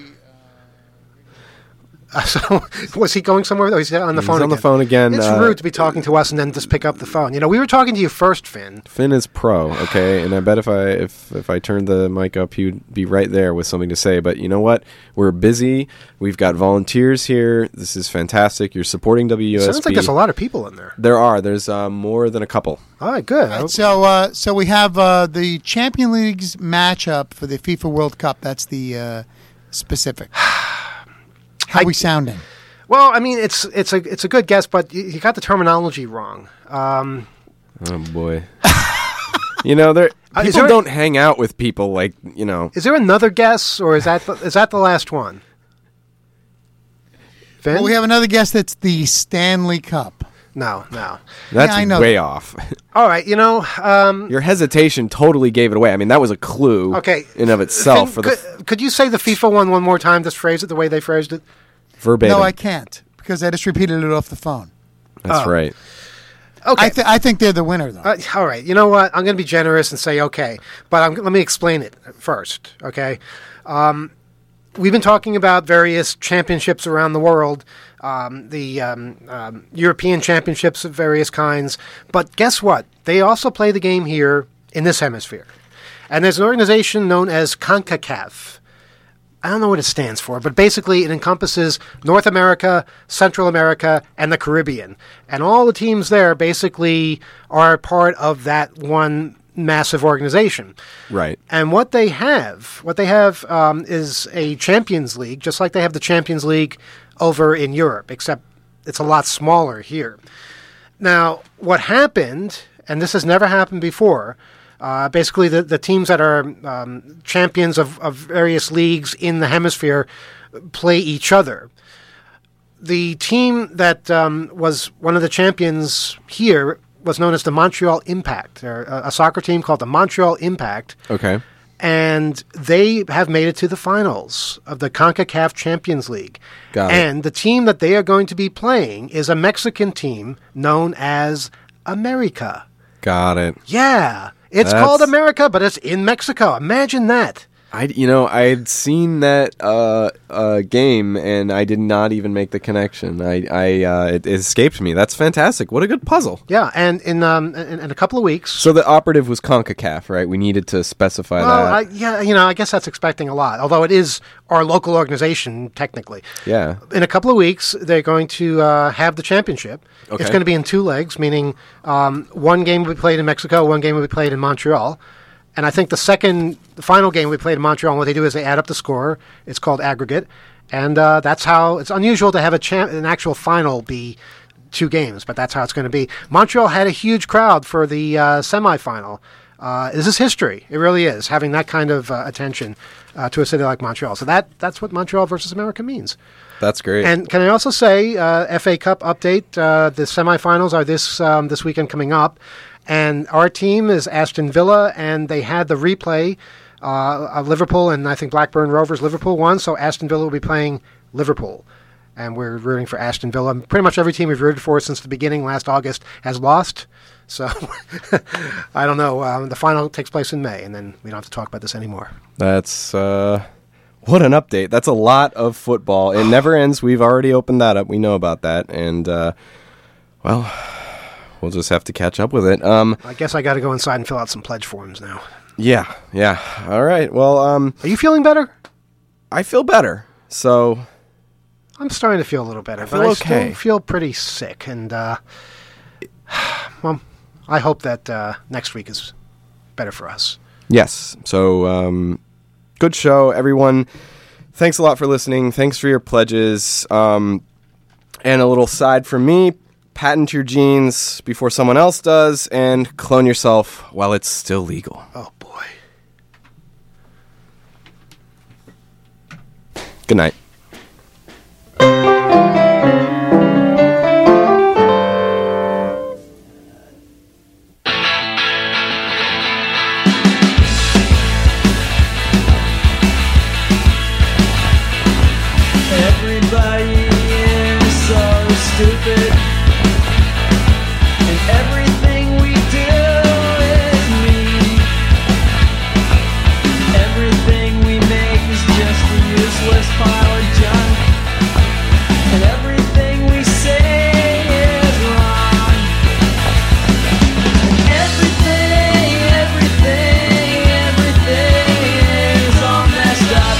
So, was he going somewhere? He's on the phone again. He's on the phone again. It's rude to be talking to us and then just pick up the phone. We were talking to you first, Finn. Finn is pro, okay? And I bet if I turned the mic up, he'd be right there with something to say. But you know what? We're busy. We've got volunteers here. This is fantastic. You're supporting WUSB. Sounds like there's a lot of people in there. There are. There's more than a couple. All right, good. Right, so we have the Champions League's matchup for the FIFA World Cup. That's the specific. How are we sounding? Well, I mean, it's a good guess, but you got the terminology wrong. Oh boy. People don't hang out with people like. Is there another guess, or is that the last one? Finn? Well, we have another guess. That's the Stanley Cup. No. That's I know way that. off. All right, your hesitation totally gave it away. I mean, that was a clue in of itself. Finn, could you say the FIFA one more time? Just phrase it the way they phrased it. Verbatim. No, I can't, because I just repeated it off the phone. That's right. Okay. I think they're the winner, though. All right. You know what? I'm going to be generous and say okay, but let me explain it first, okay? We've been talking about various championships around the world, the European championships of various kinds, but guess what? They also play the game here in this hemisphere. And there's an organization known as CONCACAF. I don't know what it stands for, but basically it encompasses North America, Central America, and the Caribbean. And all the teams there basically are part of that one massive organization. Right. And what they have is a Champions League, just like they have the Champions League over in Europe, except it's a lot smaller here. Now, what happened, and this has never happened before, basically the teams that are champions of various leagues in the hemisphere play each other. The team that was one of the champions here was known as the Montreal Impact. They're a soccer team called the Montreal Impact. Okay. And they have made it to the finals of the CONCACAF Champions League. Got it. And the team that they are going to be playing is a Mexican team known as America. Got it. Yeah. It's called America, but it's in Mexico. Imagine that. I'd seen that game, and I did not even make the connection. It escaped me. That's fantastic. What a good puzzle. Yeah, and in a couple of weeks. So the operative was CONCACAF, right? We needed to specify that. I guess that's expecting a lot, although it is our local organization, technically. Yeah. In a couple of weeks, they're going to have the championship. Okay. It's going to be in two legs, meaning one game will be played in Mexico, one game will be played in Montreal. And I think the final game we played in Montreal, and what they do is they add up the score. It's called aggregate. And that's how it's unusual to have an actual final be two games, but that's how it's going to be. Montreal had a huge crowd for the semifinal. This is history. It really is, having that kind of attention to a city like Montreal. So that's what Montreal versus America means. That's great. And can I also say, FA Cup update, the semifinals are this weekend coming up. And our team is Aston Villa, and they had the replay of Liverpool, and I think Blackburn Rovers. Liverpool won, so Aston Villa will be playing Liverpool. And we're rooting for Aston Villa. Pretty much every team we've rooted for since the beginning last August has lost. So I don't know. The final takes place in May, and then we don't have to talk about this anymore. That's what an update. That's a lot of football. It never ends. We've already opened that up. We know about that. And, well... We'll just have to catch up with it. I guess I got to go inside and fill out some pledge forms now. Yeah. All right. Well, are you feeling better? I feel better. So I'm starting to feel a little better, feel but I okay. still feel pretty sick. And, well, I hope that next week is better for us. Yes. So, good show, everyone. Thanks a lot for listening. Thanks for your pledges. And a little side from me, patent your genes before someone else does, and clone yourself while it's still legal. Oh, boy. Good night. Everybody is so stupid, and everything we do is mean. Everything we make is just a useless pile of junk, and everything we say is wrong. And everything is all messed up.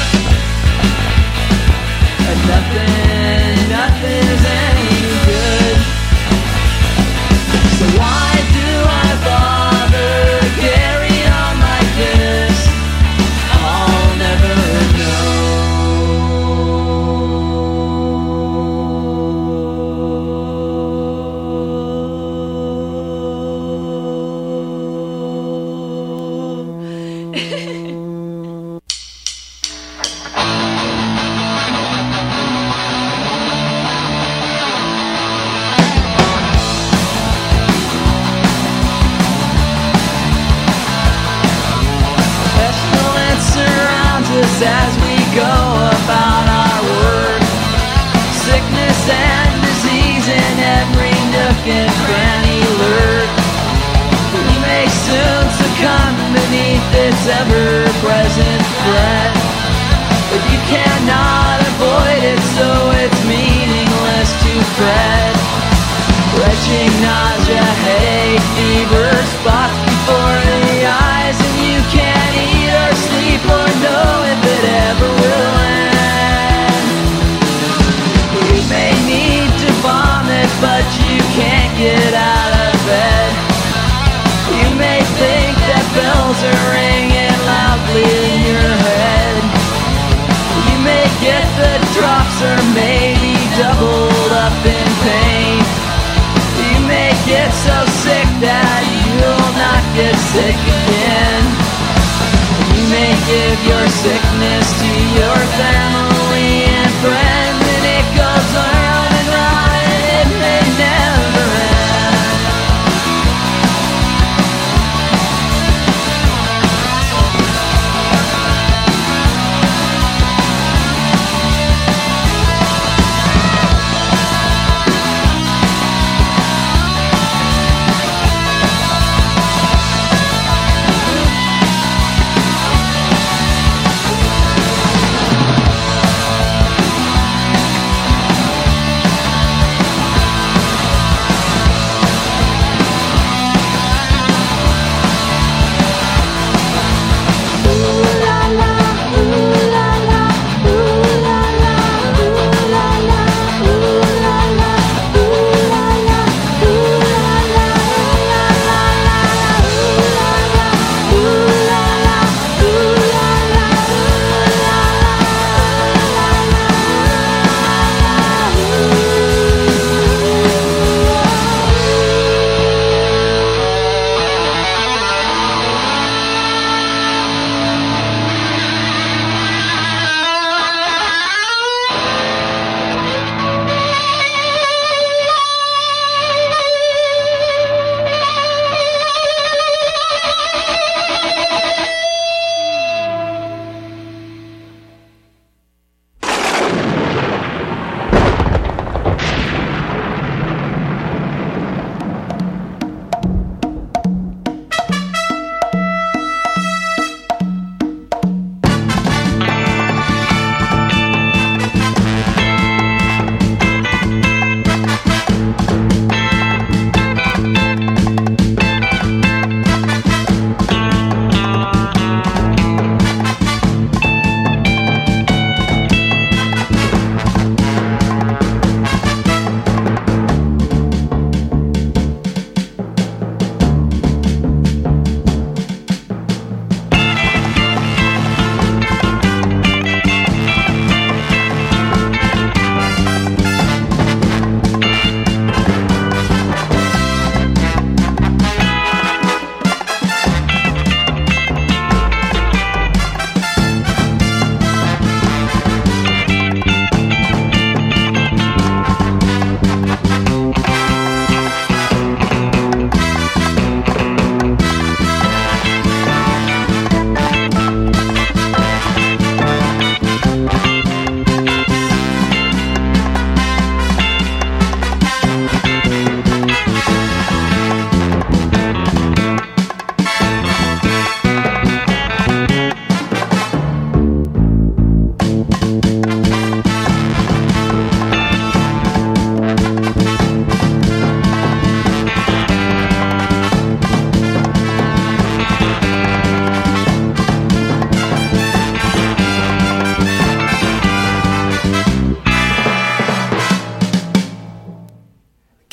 And nothing's any good. So why do I bother carrying on like this? I'll never know. Pestilence surrounds us as we go about our work. Sickness and disease in every nook and cranny lurk. We may soon succumb beneath its ever-present threat, but you cannot avoid it, so it's meaningless to fret. Retching nausea, headache, fever, spots before the eyes, and you can't eat or sleep or know if it ever will end. You may need to vomit, but you can't get out of bed. You may think that bells are ringing loudly in your head. You may get the drops or maybe doubled up in pain. You may get so sick that you'll not get sick again. You may give your sickness to your family and friends, and it goes round and round, and it may never end.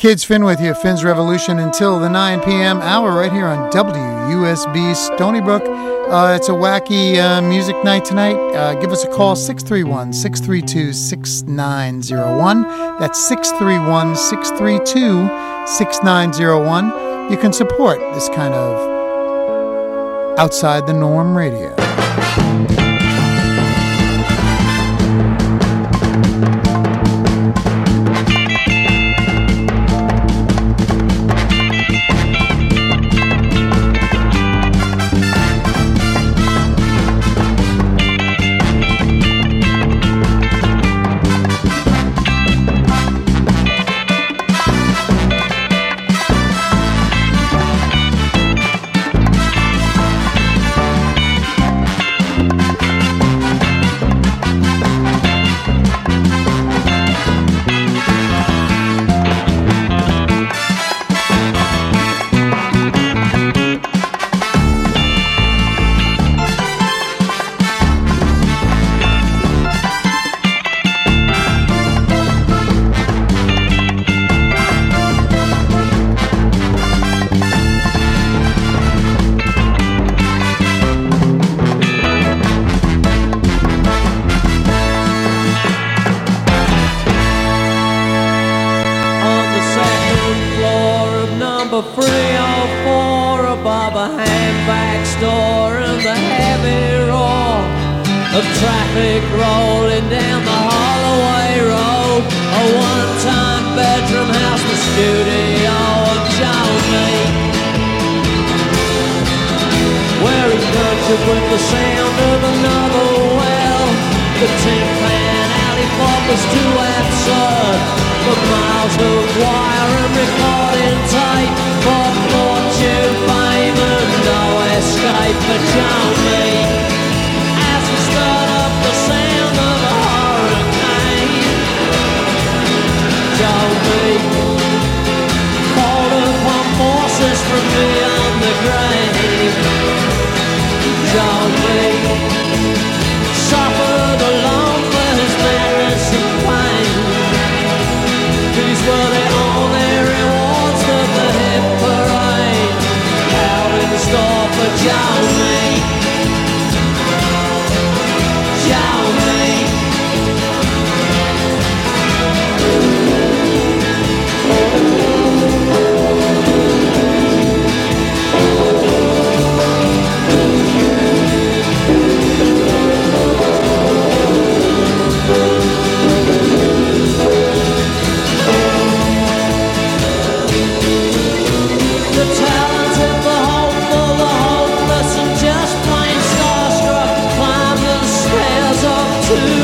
Kids, Finn with you, Finn's Revolution, until the 9 p.m. hour right here on WUSB Stony Brook. It's a wacky music night tonight. Give us a call, 631-632-6901. That's 631-632-6901. You can support this kind of outside the norm radio. To